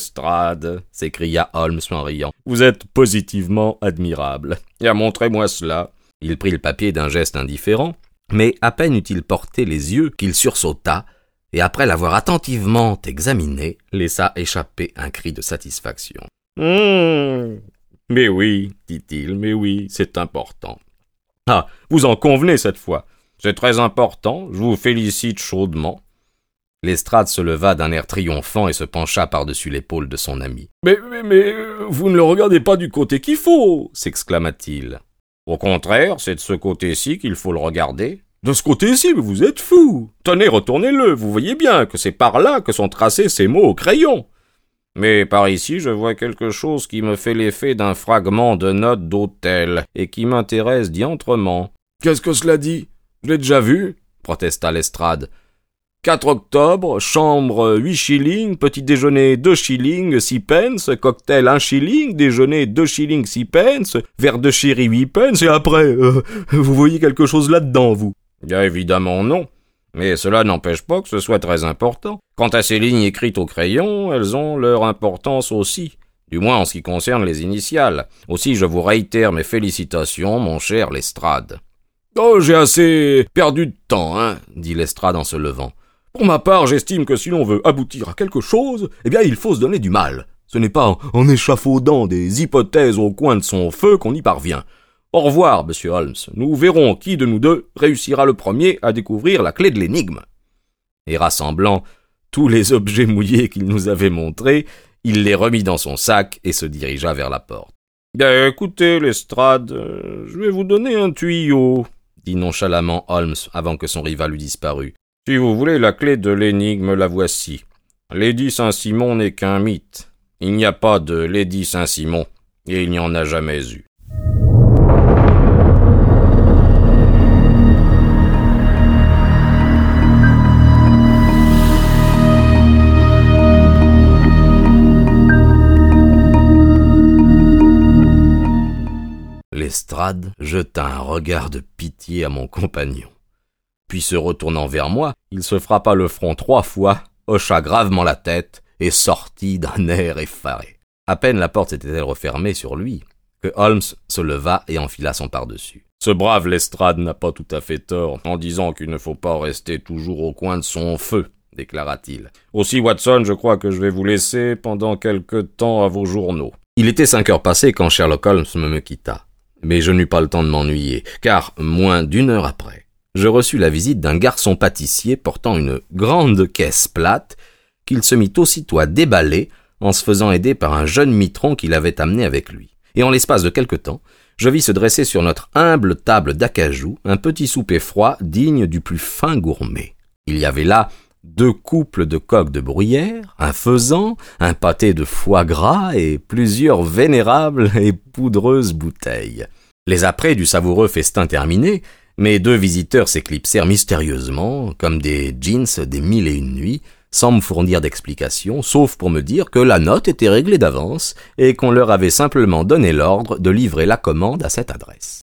s'écria Holmes en riant. « Vous êtes positivement admirable. Et montrez-moi cela. » Il prit le papier d'un geste indifférent, mais à peine eut-il porté les yeux qu'il sursauta, et après l'avoir attentivement examiné, laissa échapper un cri de satisfaction. « Mais oui, dit-il, mais oui, c'est important. »« Ah, vous en convenez cette fois. C'est très important, je vous félicite chaudement. » Lestrade se leva d'un air triomphant et se pencha par-dessus l'épaule de son ami. « Mais vous ne le regardez pas du côté qu'il faut !» s'exclama-t-il. « Au contraire, c'est de ce côté-ci qu'il faut le regarder. »« De ce côté-ci, mais vous êtes fou. Tenez, retournez-le, vous voyez bien que c'est par là que sont tracés ces mots au crayon. »« Mais par ici, je vois quelque chose qui me fait l'effet d'un fragment de note d'hôtel et qui m'intéresse diantrement. »« Qu'est-ce que cela dit ? Je l'ai déjà vu, » protesta Lestrade. 4 octobre, chambre 8 shillings, petit déjeuner 2 shillings 6 pence, cocktail 1 shilling, déjeuner 2 shillings 6 pence, verre de sherry 8 pence, et après, vous voyez quelque chose là-dedans, vous? Bien évidemment non, mais cela n'empêche pas que ce soit très important. Quant à ces lignes écrites au crayon, elles ont leur importance aussi, du moins en ce qui concerne les initiales. Aussi je vous réitère mes félicitations, mon cher Lestrade. Oh, j'ai assez perdu de temps, dit Lestrade en se levant. Pour ma part, j'estime que si l'on veut aboutir à quelque chose, eh bien, il faut se donner du mal. Ce n'est pas en échafaudant des hypothèses au coin de son feu qu'on y parvient. Au revoir, monsieur Holmes. Nous verrons qui de nous deux réussira le premier à découvrir la clé de l'énigme. Et rassemblant tous les objets mouillés qu'il nous avait montrés, il les remit dans son sac et se dirigea vers la porte. Bien, écoutez, Lestrade, je vais vous donner un tuyau, dit nonchalamment Holmes avant que son rival eût disparu. Si vous voulez la clé de l'énigme, la voici. Lady Saint-Simon n'est qu'un mythe. Il n'y a pas de Lady Saint-Simon, et il n'y en a jamais eu. Lestrade jeta un regard de pitié à mon compagnon. Puis se retournant vers moi, il se frappa le front 3 fois, hocha gravement la tête et sortit d'un air effaré. À peine la porte s'était-elle refermée sur lui que Holmes se leva et enfila son pardessus. Ce brave Lestrade n'a pas tout à fait tort en disant qu'il ne faut pas rester toujours au coin de son feu, déclara-t-il. Aussi, Watson, je crois que je vais vous laisser pendant quelque temps à vos journaux. Il était 5 heures passées quand Sherlock Holmes me quitta. Mais je n'eus pas le temps de m'ennuyer, car moins d'1 heure après, je reçus la visite d'un garçon pâtissier portant une grande caisse plate qu'il se mit aussitôt à déballer en se faisant aider par un jeune mitron qu'il avait amené avec lui. Et en l'espace de quelque temps, je vis se dresser sur notre humble table d'acajou un petit souper froid digne du plus fin gourmet. Il y avait là 2 couples de coqs de bruyère, un faisan, un pâté de foie gras et plusieurs vénérables et poudreuses bouteilles. Les apprêts du savoureux festin terminés, mes 2 visiteurs s'éclipsèrent mystérieusement, comme des djinns des 1001 nuits, sans me fournir d'explications, sauf pour me dire que la note était réglée d'avance et qu'on leur avait simplement donné l'ordre de livrer la commande à cette adresse.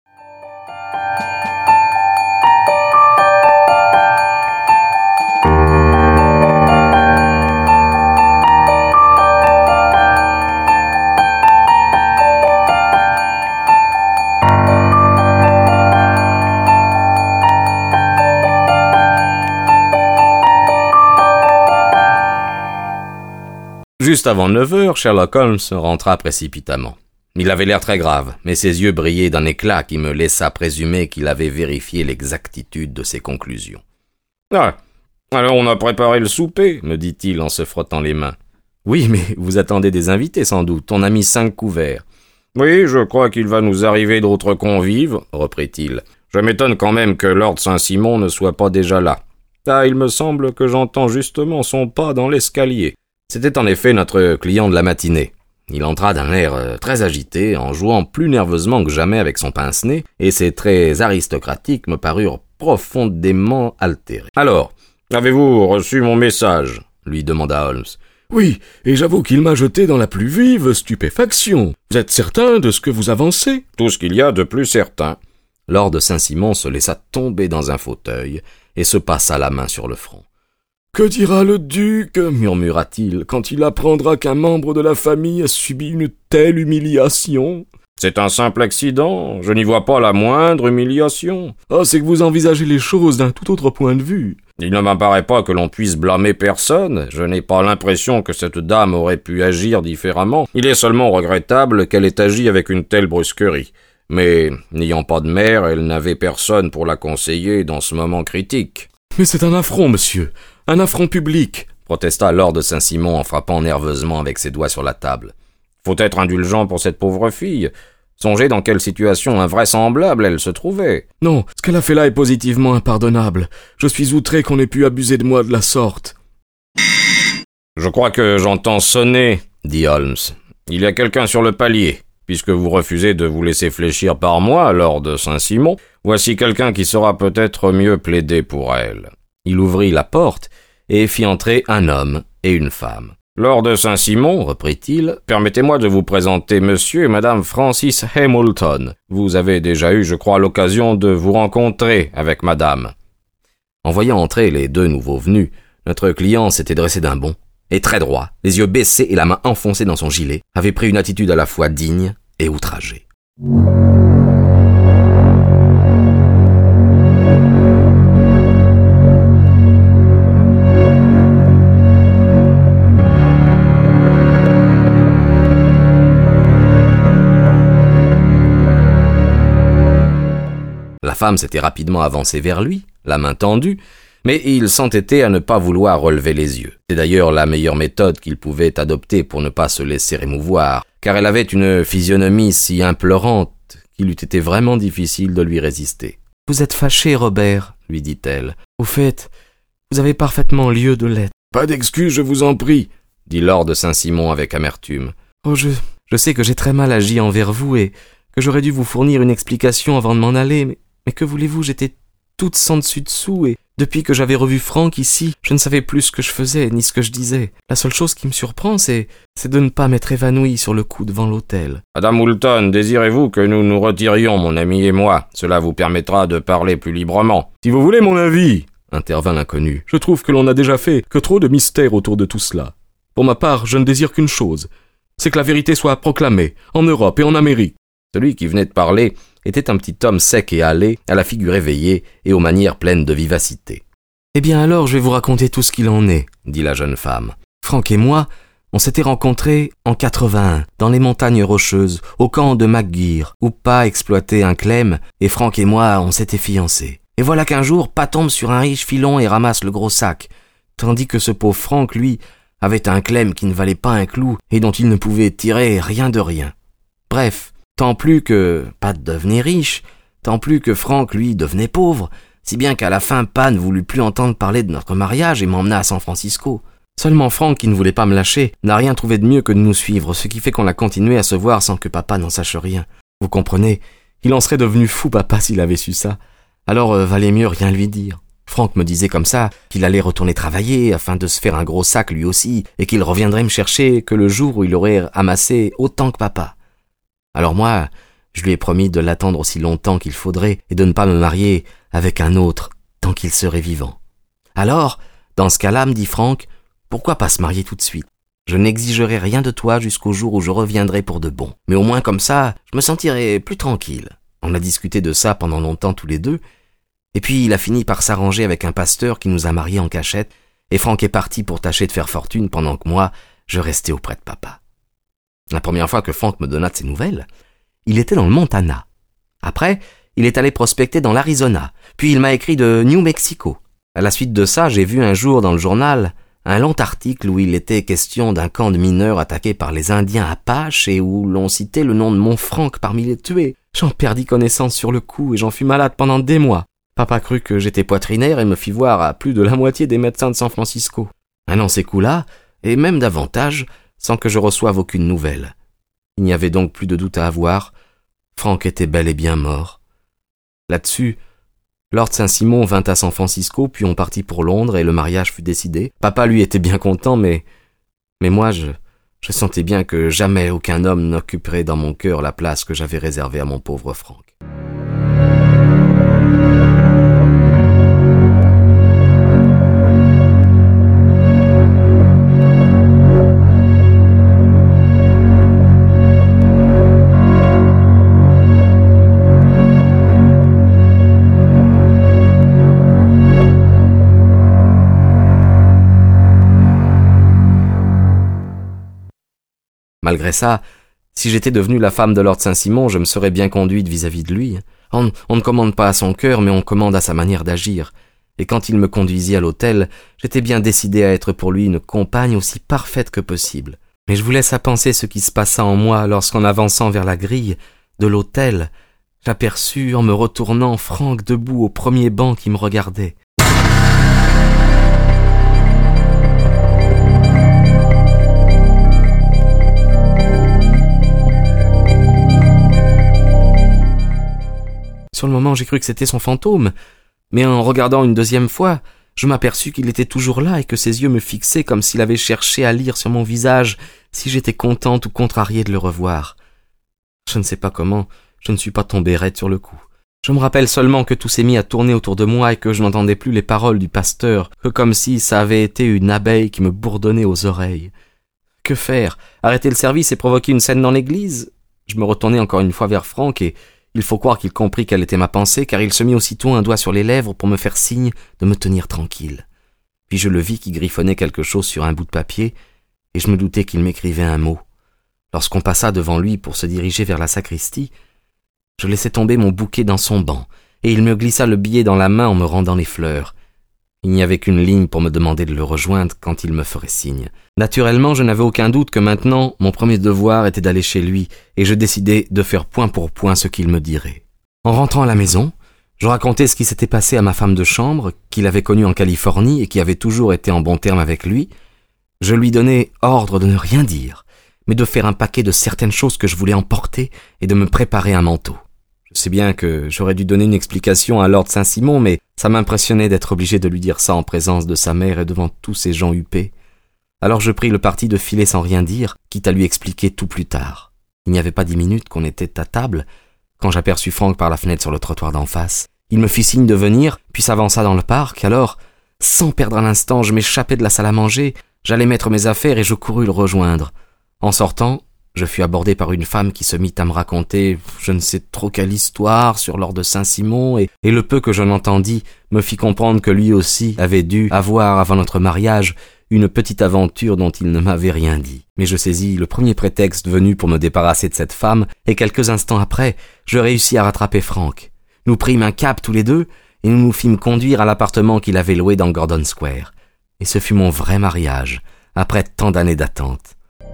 Juste avant 9 heures, Sherlock Holmes rentra précipitamment. Il avait l'air très grave, mais ses yeux brillaient d'un éclat qui me laissa présumer qu'il avait vérifié l'exactitude de ses conclusions. « Ah, alors on a préparé le souper, me dit-il en se frottant les mains. « Oui, mais vous attendez des invités sans doute, on a mis 5 couverts. »« Oui, je crois qu'il va nous arriver d'autres convives, reprit-il. Je m'étonne quand même que Lord Saint-Simon ne soit pas déjà là. Ah, il me semble que j'entends justement son pas dans l'escalier. » C'était en effet notre client de la matinée. Il entra d'un air très agité, en jouant plus nerveusement que jamais avec son pince-nez, et ses traits aristocratiques me parurent profondément altérés. « Alors, avez-vous reçu mon message ?» lui demanda Holmes. « Oui, et j'avoue qu'il m'a jeté dans la plus vive stupéfaction. Vous êtes certain de ce que vous avancez ?»« Tout ce qu'il y a de plus certain. » Lord Saint-Simon se laissa tomber dans un fauteuil et se passa la main sur le front. « Que dira le duc, murmura-t-il, quand il apprendra qu'un membre de la famille a subi une telle humiliation ?»« C'est un simple accident, je n'y vois pas la moindre humiliation. »« Ah, c'est que vous envisagez les choses d'un tout autre point de vue. »« Il ne m'apparaît pas que l'on puisse blâmer personne, je n'ai pas l'impression que cette dame aurait pu agir différemment. Il est seulement regrettable qu'elle ait agi avec une telle brusquerie. Mais, n'ayant pas de mère, elle n'avait personne pour la conseiller dans ce moment critique. »« Mais c'est un affront, monsieur. Un affront public, protesta Lord Saint-Simon en frappant nerveusement avec ses doigts sur la table. Faut être indulgent pour cette pauvre fille. Songez dans quelle situation invraisemblable elle se trouvait. Non, ce qu'elle a fait là est positivement impardonnable. Je suis outré qu'on ait pu abuser de moi de la sorte. Je crois que j'entends sonner, dit Holmes. Il y a quelqu'un sur le palier. Puisque vous refusez de vous laisser fléchir par moi, Lord Saint-Simon, voici quelqu'un qui saura peut-être mieux plaider pour elle. Il ouvrit la porte et fit entrer un homme et une femme. « Lord de Saint-Simon, reprit-il, permettez-moi de vous présenter monsieur et madame Francis Hamilton. Vous avez déjà eu, je crois, l'occasion de vous rencontrer avec madame. » En voyant entrer les deux nouveaux venus, notre client s'était dressé d'un bond, et très droit, les yeux baissés et la main enfoncée dans son gilet, avait pris une attitude à la fois digne et outragée. La femme s'était rapidement avancée vers lui, la main tendue, mais il s'entêtait à ne pas vouloir relever les yeux. C'est d'ailleurs la meilleure méthode qu'il pouvait adopter pour ne pas se laisser émouvoir, car elle avait une physionomie si implorante qu'il eût été vraiment difficile de lui résister. « Vous êtes fâché, Robert, lui dit-elle. Au fait, vous avez parfaitement lieu de l'être. »« Pas d'excuse, je vous en prie, » dit Lord de Saint-Simon avec amertume. « Oh, je sais que j'ai très mal agi envers vous et que j'aurais dû vous fournir une explication avant de m'en aller, mais que voulez-vous, j'étais toute sans dessus-dessous et depuis que j'avais revu Frank ici, je ne savais plus ce que je faisais ni ce que je disais. La seule chose qui me surprend, c'est de ne pas m'être évanoui sur le coup devant l'hôtel. »« Madame Woolton, désirez-vous que nous nous retirions, mon ami et moi ? Cela vous permettra de parler plus librement. »« Si vous voulez mon avis, » intervint l'inconnu, « je trouve que l'on n'a déjà fait que trop de mystère autour de tout cela. Pour ma part, je ne désire qu'une chose, c'est que la vérité soit proclamée, en Europe et en Amérique. » Celui qui venait de parler était un petit homme sec et hâlé, à la figure éveillée et aux manières pleines de vivacité. « Eh bien alors, je vais vous raconter tout ce qu'il en est, » dit la jeune femme. « Frank et moi, on s'était rencontrés en 81, dans les montagnes rocheuses, au camp de McGear, où Pa exploitait un clem, et Frank et moi, on s'était fiancés. Et voilà qu'un jour, Pa tombe sur un riche filon et ramasse le gros sac, tandis que ce pauvre Frank, lui, avait un clem qui ne valait pas un clou et dont il ne pouvait tirer rien de rien. Bref, tant plus que Pa devenait riche, tant plus que Frank, lui, devenait pauvre, si bien qu'à la fin, Pa ne voulut plus entendre parler de notre mariage et m'emmena à San Francisco. Seulement Frank, qui ne voulait pas me lâcher, n'a rien trouvé de mieux que de nous suivre, ce qui fait qu'on a continué à se voir sans que papa n'en sache rien. Vous comprenez, il en serait devenu fou, papa, s'il avait su ça. Alors, valait mieux rien lui dire. Frank me disait comme ça qu'il allait retourner travailler afin de se faire un gros sac lui aussi et qu'il reviendrait me chercher que le jour où il aurait amassé autant que papa. Alors moi, je lui ai promis de l'attendre aussi longtemps qu'il faudrait et de ne pas me marier avec un autre tant qu'il serait vivant. Alors, dans ce cas-là, me dit Frank, pourquoi pas se marier tout de suite ? Je n'exigerai rien de toi jusqu'au jour où je reviendrai pour de bon. Mais au moins comme ça, je me sentirai plus tranquille. On a discuté de ça pendant longtemps tous les deux, et puis il a fini par s'arranger avec un pasteur qui nous a mariés en cachette, et Frank est parti pour tâcher de faire fortune pendant que moi, je restais auprès de papa. La première fois que Frank me donna de ses nouvelles, il était dans le Montana. Après, il est allé prospecter dans l'Arizona, puis il m'a écrit de New Mexico. À la suite de ça, j'ai vu un jour dans le journal un long article où il était question d'un camp de mineurs attaqué par les Indiens Apaches et où l'on citait le nom de mon Frank parmi les tués. J'en perdis connaissance sur le coup et j'en fus malade pendant des mois. Papa crut que j'étais poitrinaire et me fit voir à plus de la moitié des médecins de San Francisco. Un an s'écoula, et même davantage, sans que je reçoive aucune nouvelle. Il n'y avait donc plus de doute à avoir. Frank était bel et bien mort. Là-dessus, Lord Saint-Simon vint à San Francisco, puis on partit pour Londres et le mariage fut décidé. Papa, lui, était bien content, mais moi, je sentais bien que jamais aucun homme n'occuperait dans mon cœur la place que j'avais réservée à mon pauvre Frank. Malgré ça, si j'étais devenue la femme de Lord Saint-Simon, je me serais bien conduite vis-à-vis de lui. On ne commande pas à son cœur, mais on commande à sa manière d'agir. Et quand il me conduisit à l'hôtel, j'étais bien décidée à être pour lui une compagne aussi parfaite que possible. Mais je vous laisse à penser ce qui se passa en moi lorsqu'en avançant vers la grille de l'hôtel, j'aperçus en me retournant Frank debout au premier banc qui me regardait. Sur le moment, j'ai cru que c'était son fantôme, mais en regardant une deuxième fois, je m'aperçus qu'il était toujours là et que ses yeux me fixaient comme s'il avait cherché à lire sur mon visage si j'étais contente ou contrariée de le revoir. Je ne sais pas comment, je ne suis pas tombée raide sur le coup. Je me rappelle seulement que tout s'est mis à tourner autour de moi et que je n'entendais plus les paroles du pasteur, que comme si ça avait été une abeille qui me bourdonnait aux oreilles. Que faire? Arrêter le service et provoquer une scène dans l'église? Je me retournai encore une fois vers Franck et il faut croire qu'il comprit quelle était ma pensée, car il se mit aussitôt un doigt sur les lèvres pour me faire signe de me tenir tranquille. Puis je le vis qui griffonnait quelque chose sur un bout de papier, et je me doutais qu'il m'écrivait un mot. Lorsqu'on passa devant lui pour se diriger vers la sacristie, je laissai tomber mon bouquet dans son banc, et il me glissa le billet dans la main en me rendant les fleurs. Il n'y avait qu'une ligne pour me demander de le rejoindre quand il me ferait signe. Naturellement, je n'avais aucun doute que maintenant, mon premier devoir était d'aller chez lui, et je décidai de faire point pour point ce qu'il me dirait. En rentrant à la maison, je racontai ce qui s'était passé à ma femme de chambre, qu'il avait connue en Californie et qui avait toujours été en bon terme avec lui. Je lui donnai ordre de ne rien dire, mais de faire un paquet de certaines choses que je voulais emporter et de me préparer un manteau. Je sais bien que j'aurais dû donner une explication à Lord Saint-Simon, mais ça m'impressionnait d'être obligé de lui dire ça en présence de sa mère et devant tous ces gens huppés. Alors je pris le parti de filer sans rien dire, quitte à lui expliquer tout plus tard. Il n'y avait pas 10 minutes qu'on était à table, quand j'aperçus Franck par la fenêtre sur le trottoir d'en face. Il me fit signe de venir, puis s'avança dans le parc, alors, sans perdre un instant, je m'échappai de la salle à manger, j'allai mettre mes affaires et je courus le rejoindre. En sortant, je fus abordé par une femme qui se mit à me raconter je ne sais trop quelle histoire sur Lord Saint-Simon et le peu que je l'entendis me fit comprendre que lui aussi avait dû avoir avant notre mariage une petite aventure dont il ne m'avait rien dit. Mais je saisis le premier prétexte venu pour me débarrasser de cette femme et quelques instants après, je réussis à rattraper Franck. Nous prîmes un cab tous les deux et nous nous fîmes conduire à l'appartement qu'il avait loué dans Gordon Square. Et ce fut mon vrai mariage, après tant d'années d'attente.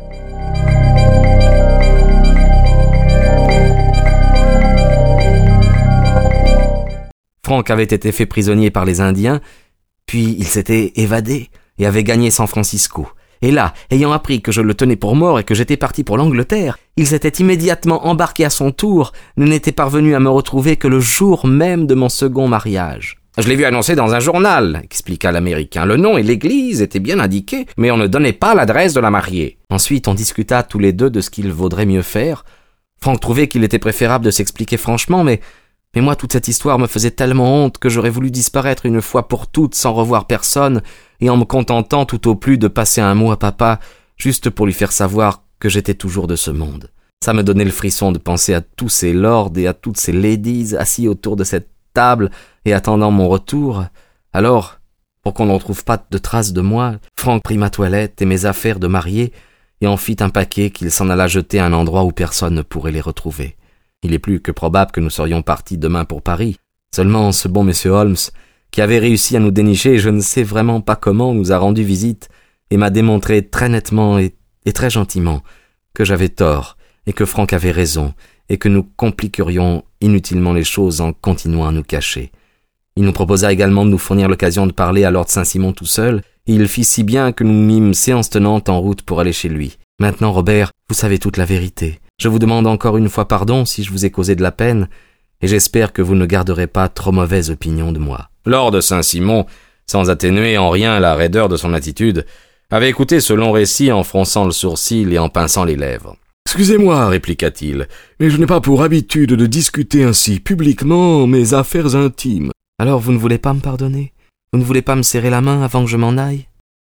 Franck avait été fait prisonnier par les Indiens, puis il s'était évadé et avait gagné San Francisco. Et là, ayant appris que je le tenais pour mort et que j'étais parti pour l'Angleterre, il s'était immédiatement embarqué à son tour, ne n'était parvenu à me retrouver que le jour même de mon second mariage. « Je l'ai vu annoncer dans un journal », expliqua l'Américain. « Le nom et l'église étaient bien indiqués, mais on ne donnait pas l'adresse de la mariée. » Ensuite, on discuta tous les deux de ce qu'il vaudrait mieux faire. Franck trouvait qu'il était préférable de s'expliquer franchement, mais moi, toute cette histoire me faisait tellement honte que j'aurais voulu disparaître une fois pour toutes sans revoir personne et en me contentant tout au plus de passer un mot à papa, juste pour lui faire savoir que j'étais toujours de ce monde. Ça me donnait le frisson de penser à tous ces lords et à toutes ces ladies assis autour de cette table et attendant mon retour. Alors, pour qu'on ne retrouve pas de traces de moi, Franck prit ma toilette et mes affaires de mariée et en fit un paquet qu'il s'en alla jeter à un endroit où personne ne pourrait les retrouver. Il est plus que probable que nous serions partis demain pour Paris. Seulement ce bon monsieur Holmes, qui avait réussi à nous dénicher, je ne sais vraiment pas comment, nous a rendu visite et m'a démontré très nettement et très gentiment que j'avais tort et que Franck avait raison et que nous compliquerions inutilement les choses en continuant à nous cacher. Il nous proposa également de nous fournir l'occasion de parler à Lord Saint-Simon tout seul, et il fit si bien que nous mîmes séance tenante en route pour aller chez lui. Maintenant, Robert, vous savez toute la vérité. Je vous demande encore une fois pardon si je vous ai causé de la peine, et j'espère que vous ne garderez pas trop mauvaise opinion de moi. Lord Saint-Simon, sans atténuer en rien la raideur de son attitude, avait écouté ce long récit en fronçant le sourcil et en pinçant les lèvres. « Excusez-moi, répliqua-t-il, mais je n'ai pas pour habitude de discuter ainsi publiquement mes affaires intimes. »« Alors vous ne voulez pas me pardonner? Vous ne voulez pas me serrer la main avant que je m'en aille ?»«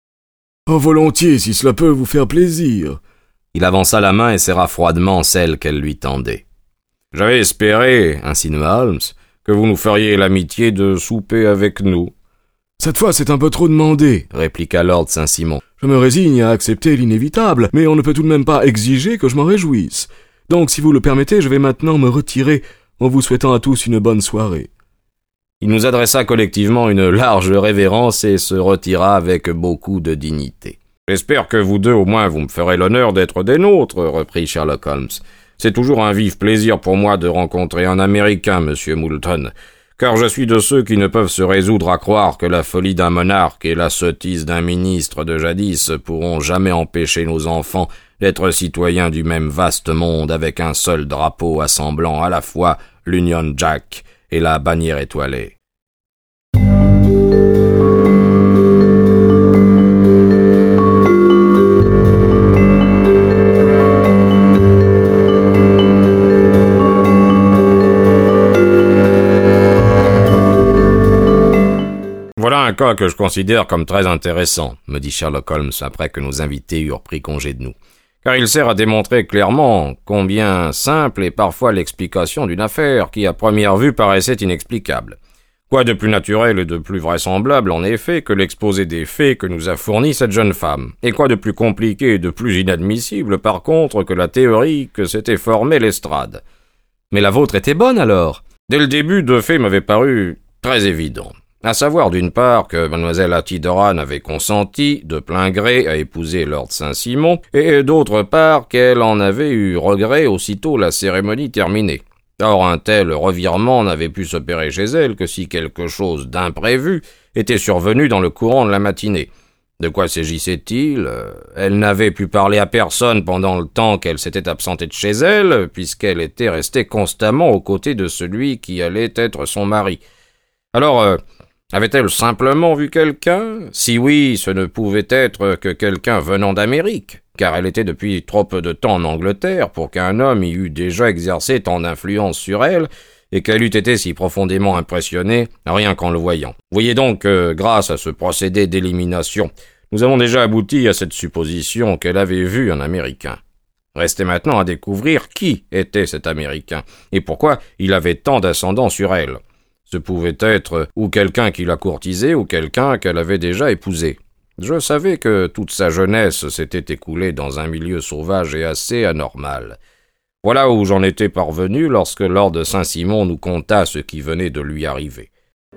Oh, volontiers, si cela peut vous faire plaisir. » Il avança la main et serra froidement celle qu'elle lui tendait. « J'avais espéré, insinua Holmes, que vous nous feriez l'amitié de souper avec nous. »« Cette fois, c'est un peu trop demandé, » répliqua Lord Saint-Simon. « Je me résigne à accepter l'inévitable, mais on ne peut tout de même pas exiger que je m'en réjouisse. Donc, si vous le permettez, je vais maintenant me retirer en vous souhaitant à tous une bonne soirée. » Il nous adressa collectivement une large révérence et se retira avec beaucoup de dignité. « J'espère que vous deux, au moins, vous me ferez l'honneur d'être des nôtres, » reprit Sherlock Holmes. « C'est toujours un vif plaisir pour moi de rencontrer un Américain, monsieur Moulton, car je suis de ceux qui ne peuvent se résoudre à croire que la folie d'un monarque et la sottise d'un ministre de jadis pourront jamais empêcher nos enfants d'être citoyens du même vaste monde avec un seul drapeau assemblant à la fois l'Union Jack et la bannière étoilée. cas que je considère comme très intéressant, me dit Sherlock Holmes après que nos invités eurent pris congé de nous, car il sert à démontrer clairement combien simple est parfois l'explication d'une affaire qui à première vue paraissait inexplicable. Quoi de plus naturel et de plus vraisemblable, en effet, que l'exposé des faits que nous a fourni cette jeune femme, et quoi de plus compliqué et de plus inadmissible, par contre, que la théorie que s'était formée Lestrade. Mais la vôtre était bonne, alors? Dès le début, deux faits m'avaient paru très évidents. À savoir, d'une part, que Mlle Hattie Doran avait consenti, de plein gré, à épouser Lord Saint-Simon, et d'autre part, qu'elle en avait eu regret aussitôt la cérémonie terminée. Or, un tel revirement n'avait pu s'opérer chez elle que si quelque chose d'imprévu était survenu dans le courant de la matinée. De quoi s'agissait-il? Elle n'avait pu parler à personne pendant le temps qu'elle s'était absentée de chez elle, puisqu'elle était restée constamment aux côtés de celui qui allait être son mari. Alors, avait-elle simplement vu quelqu'un? Si oui, ce ne pouvait être que quelqu'un venant d'Amérique, car elle était depuis trop peu de temps en Angleterre pour qu'un homme y eût déjà exercé tant d'influence sur elle, et qu'elle eût été si profondément impressionnée, rien qu'en le voyant. Vous voyez donc que, grâce à ce procédé d'élimination, nous avons déjà abouti à cette supposition qu'elle avait vu un Américain. Restait maintenant à découvrir qui était cet Américain, et pourquoi il avait tant d'ascendant sur elle. Ce pouvait être ou quelqu'un qui la courtisait, ou quelqu'un qu'elle avait déjà épousé. Je savais que toute sa jeunesse s'était écoulée dans un milieu sauvage et assez anormal. Voilà où j'en étais parvenu lorsque Lord Saint-Simon nous conta ce qui venait de lui arriver.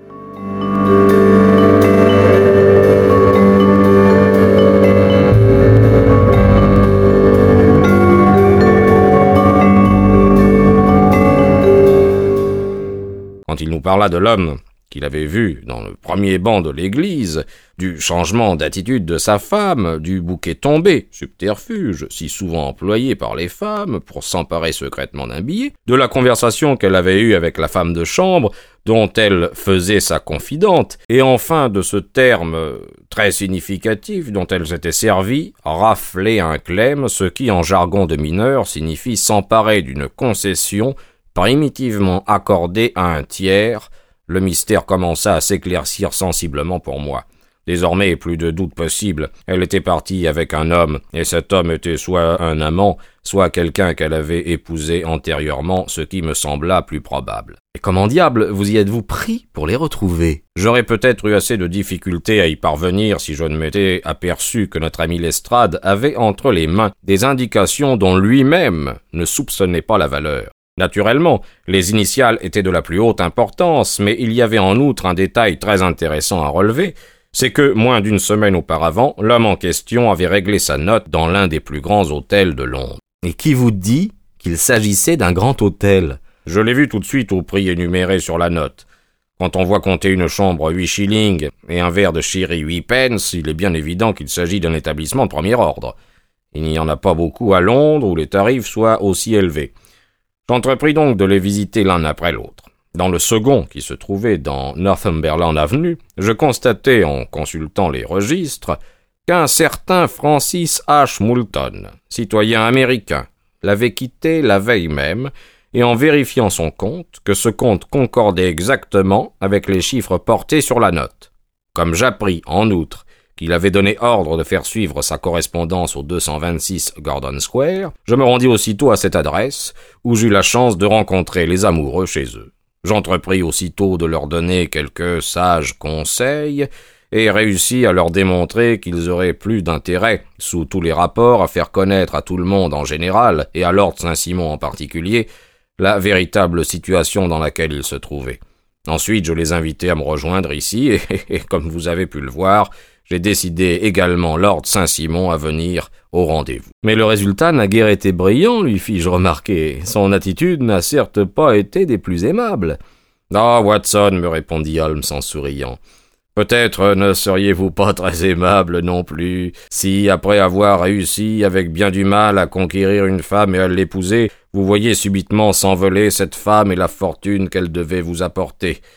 Quand il nous parla de l'homme qu'il avait vu dans le premier banc de l'église, du changement d'attitude de sa femme, du bouquet tombé, subterfuge si souvent employé par les femmes pour s'emparer secrètement d'un billet, de la conversation qu'elle avait eue avec la femme de chambre, dont elle faisait sa confidente, et enfin de ce terme très significatif dont elle s'était servie, rafler un clem, ce qui en jargon de mineur signifie s'emparer d'une concession primitivement accordée à un tiers. Le mystère commença à s'éclaircir sensiblement pour moi. Désormais, plus de doute possible. Elle était partie avec un homme, et cet homme était soit un amant, soit quelqu'un qu'elle avait épousé antérieurement, ce qui me sembla plus probable. Et comment diable vous y êtes-vous pris pour les retrouver? J'aurais peut-être eu assez de difficultés à y parvenir si je ne m'étais aperçu que notre ami Lestrade avait entre les mains des indications dont lui-même ne soupçonnait pas la valeur. Naturellement, les initiales étaient de la plus haute importance, mais il y avait en outre un détail très intéressant à relever, c'est que, moins d'une semaine auparavant, l'homme en question avait réglé sa note dans l'un des plus grands hôtels de Londres. Et qui vous dit qu'il s'agissait d'un grand hôtel? Je l'ai vu tout de suite au prix énuméré sur la note. Quand on voit compter une chambre 8 shillings et un verre de sherry 8 pence, il est bien évident qu'il s'agit d'un établissement de premier ordre. Il n'y en a pas beaucoup à Londres où les tarifs soient aussi élevés. J'entrepris donc de les visiter l'un après l'autre. Dans le second, qui se trouvait dans Northumberland Avenue, je constatai, en consultant les registres, qu'un certain Francis H. Moulton, citoyen américain, l'avait quitté la veille même, et en vérifiant son compte, que ce compte concordait exactement avec les chiffres portés sur la note. Comme j'appris, en outre, qu'il avait donné ordre de faire suivre sa correspondance au 226 Gordon Square, je me rendis aussitôt à cette adresse, où j'eus la chance de rencontrer les amoureux chez eux. J'entrepris aussitôt de leur donner quelques sages conseils, et réussis à leur démontrer qu'ils auraient plus d'intérêt, sous tous les rapports, à faire connaître à tout le monde en général, et à Lord Saint-Simon en particulier, la véritable situation dans laquelle ils se trouvaient. Ensuite, je les invitai à me rejoindre ici, et comme vous avez pu le voir, j'ai décidé également Lord Saint-Simon à venir au rendez-vous. Mais le résultat n'a guère été brillant, lui fis-je remarquer. Son attitude n'a certes pas été des plus aimables. « Ah, Watson, me répondit Holmes en souriant. Peut-être ne seriez-vous pas très aimable non plus, si, après avoir réussi avec bien du mal à conquérir une femme et à l'épouser, vous voyez subitement s'envoler cette femme et la fortune qu'elle devait vous apporter.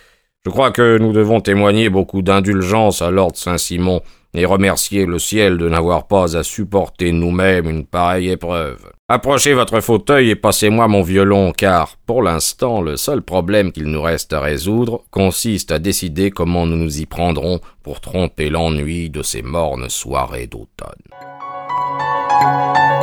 Je crois que nous devons témoigner beaucoup d'indulgence à Lord Saint-Simon et remercier le ciel de n'avoir pas à supporter nous-mêmes une pareille épreuve. Approchez votre fauteuil et passez-moi mon violon, car, pour l'instant, le seul problème qu'il nous reste à résoudre consiste à décider comment nous nous y prendrons pour tromper l'ennui de ces mornes soirées d'automne.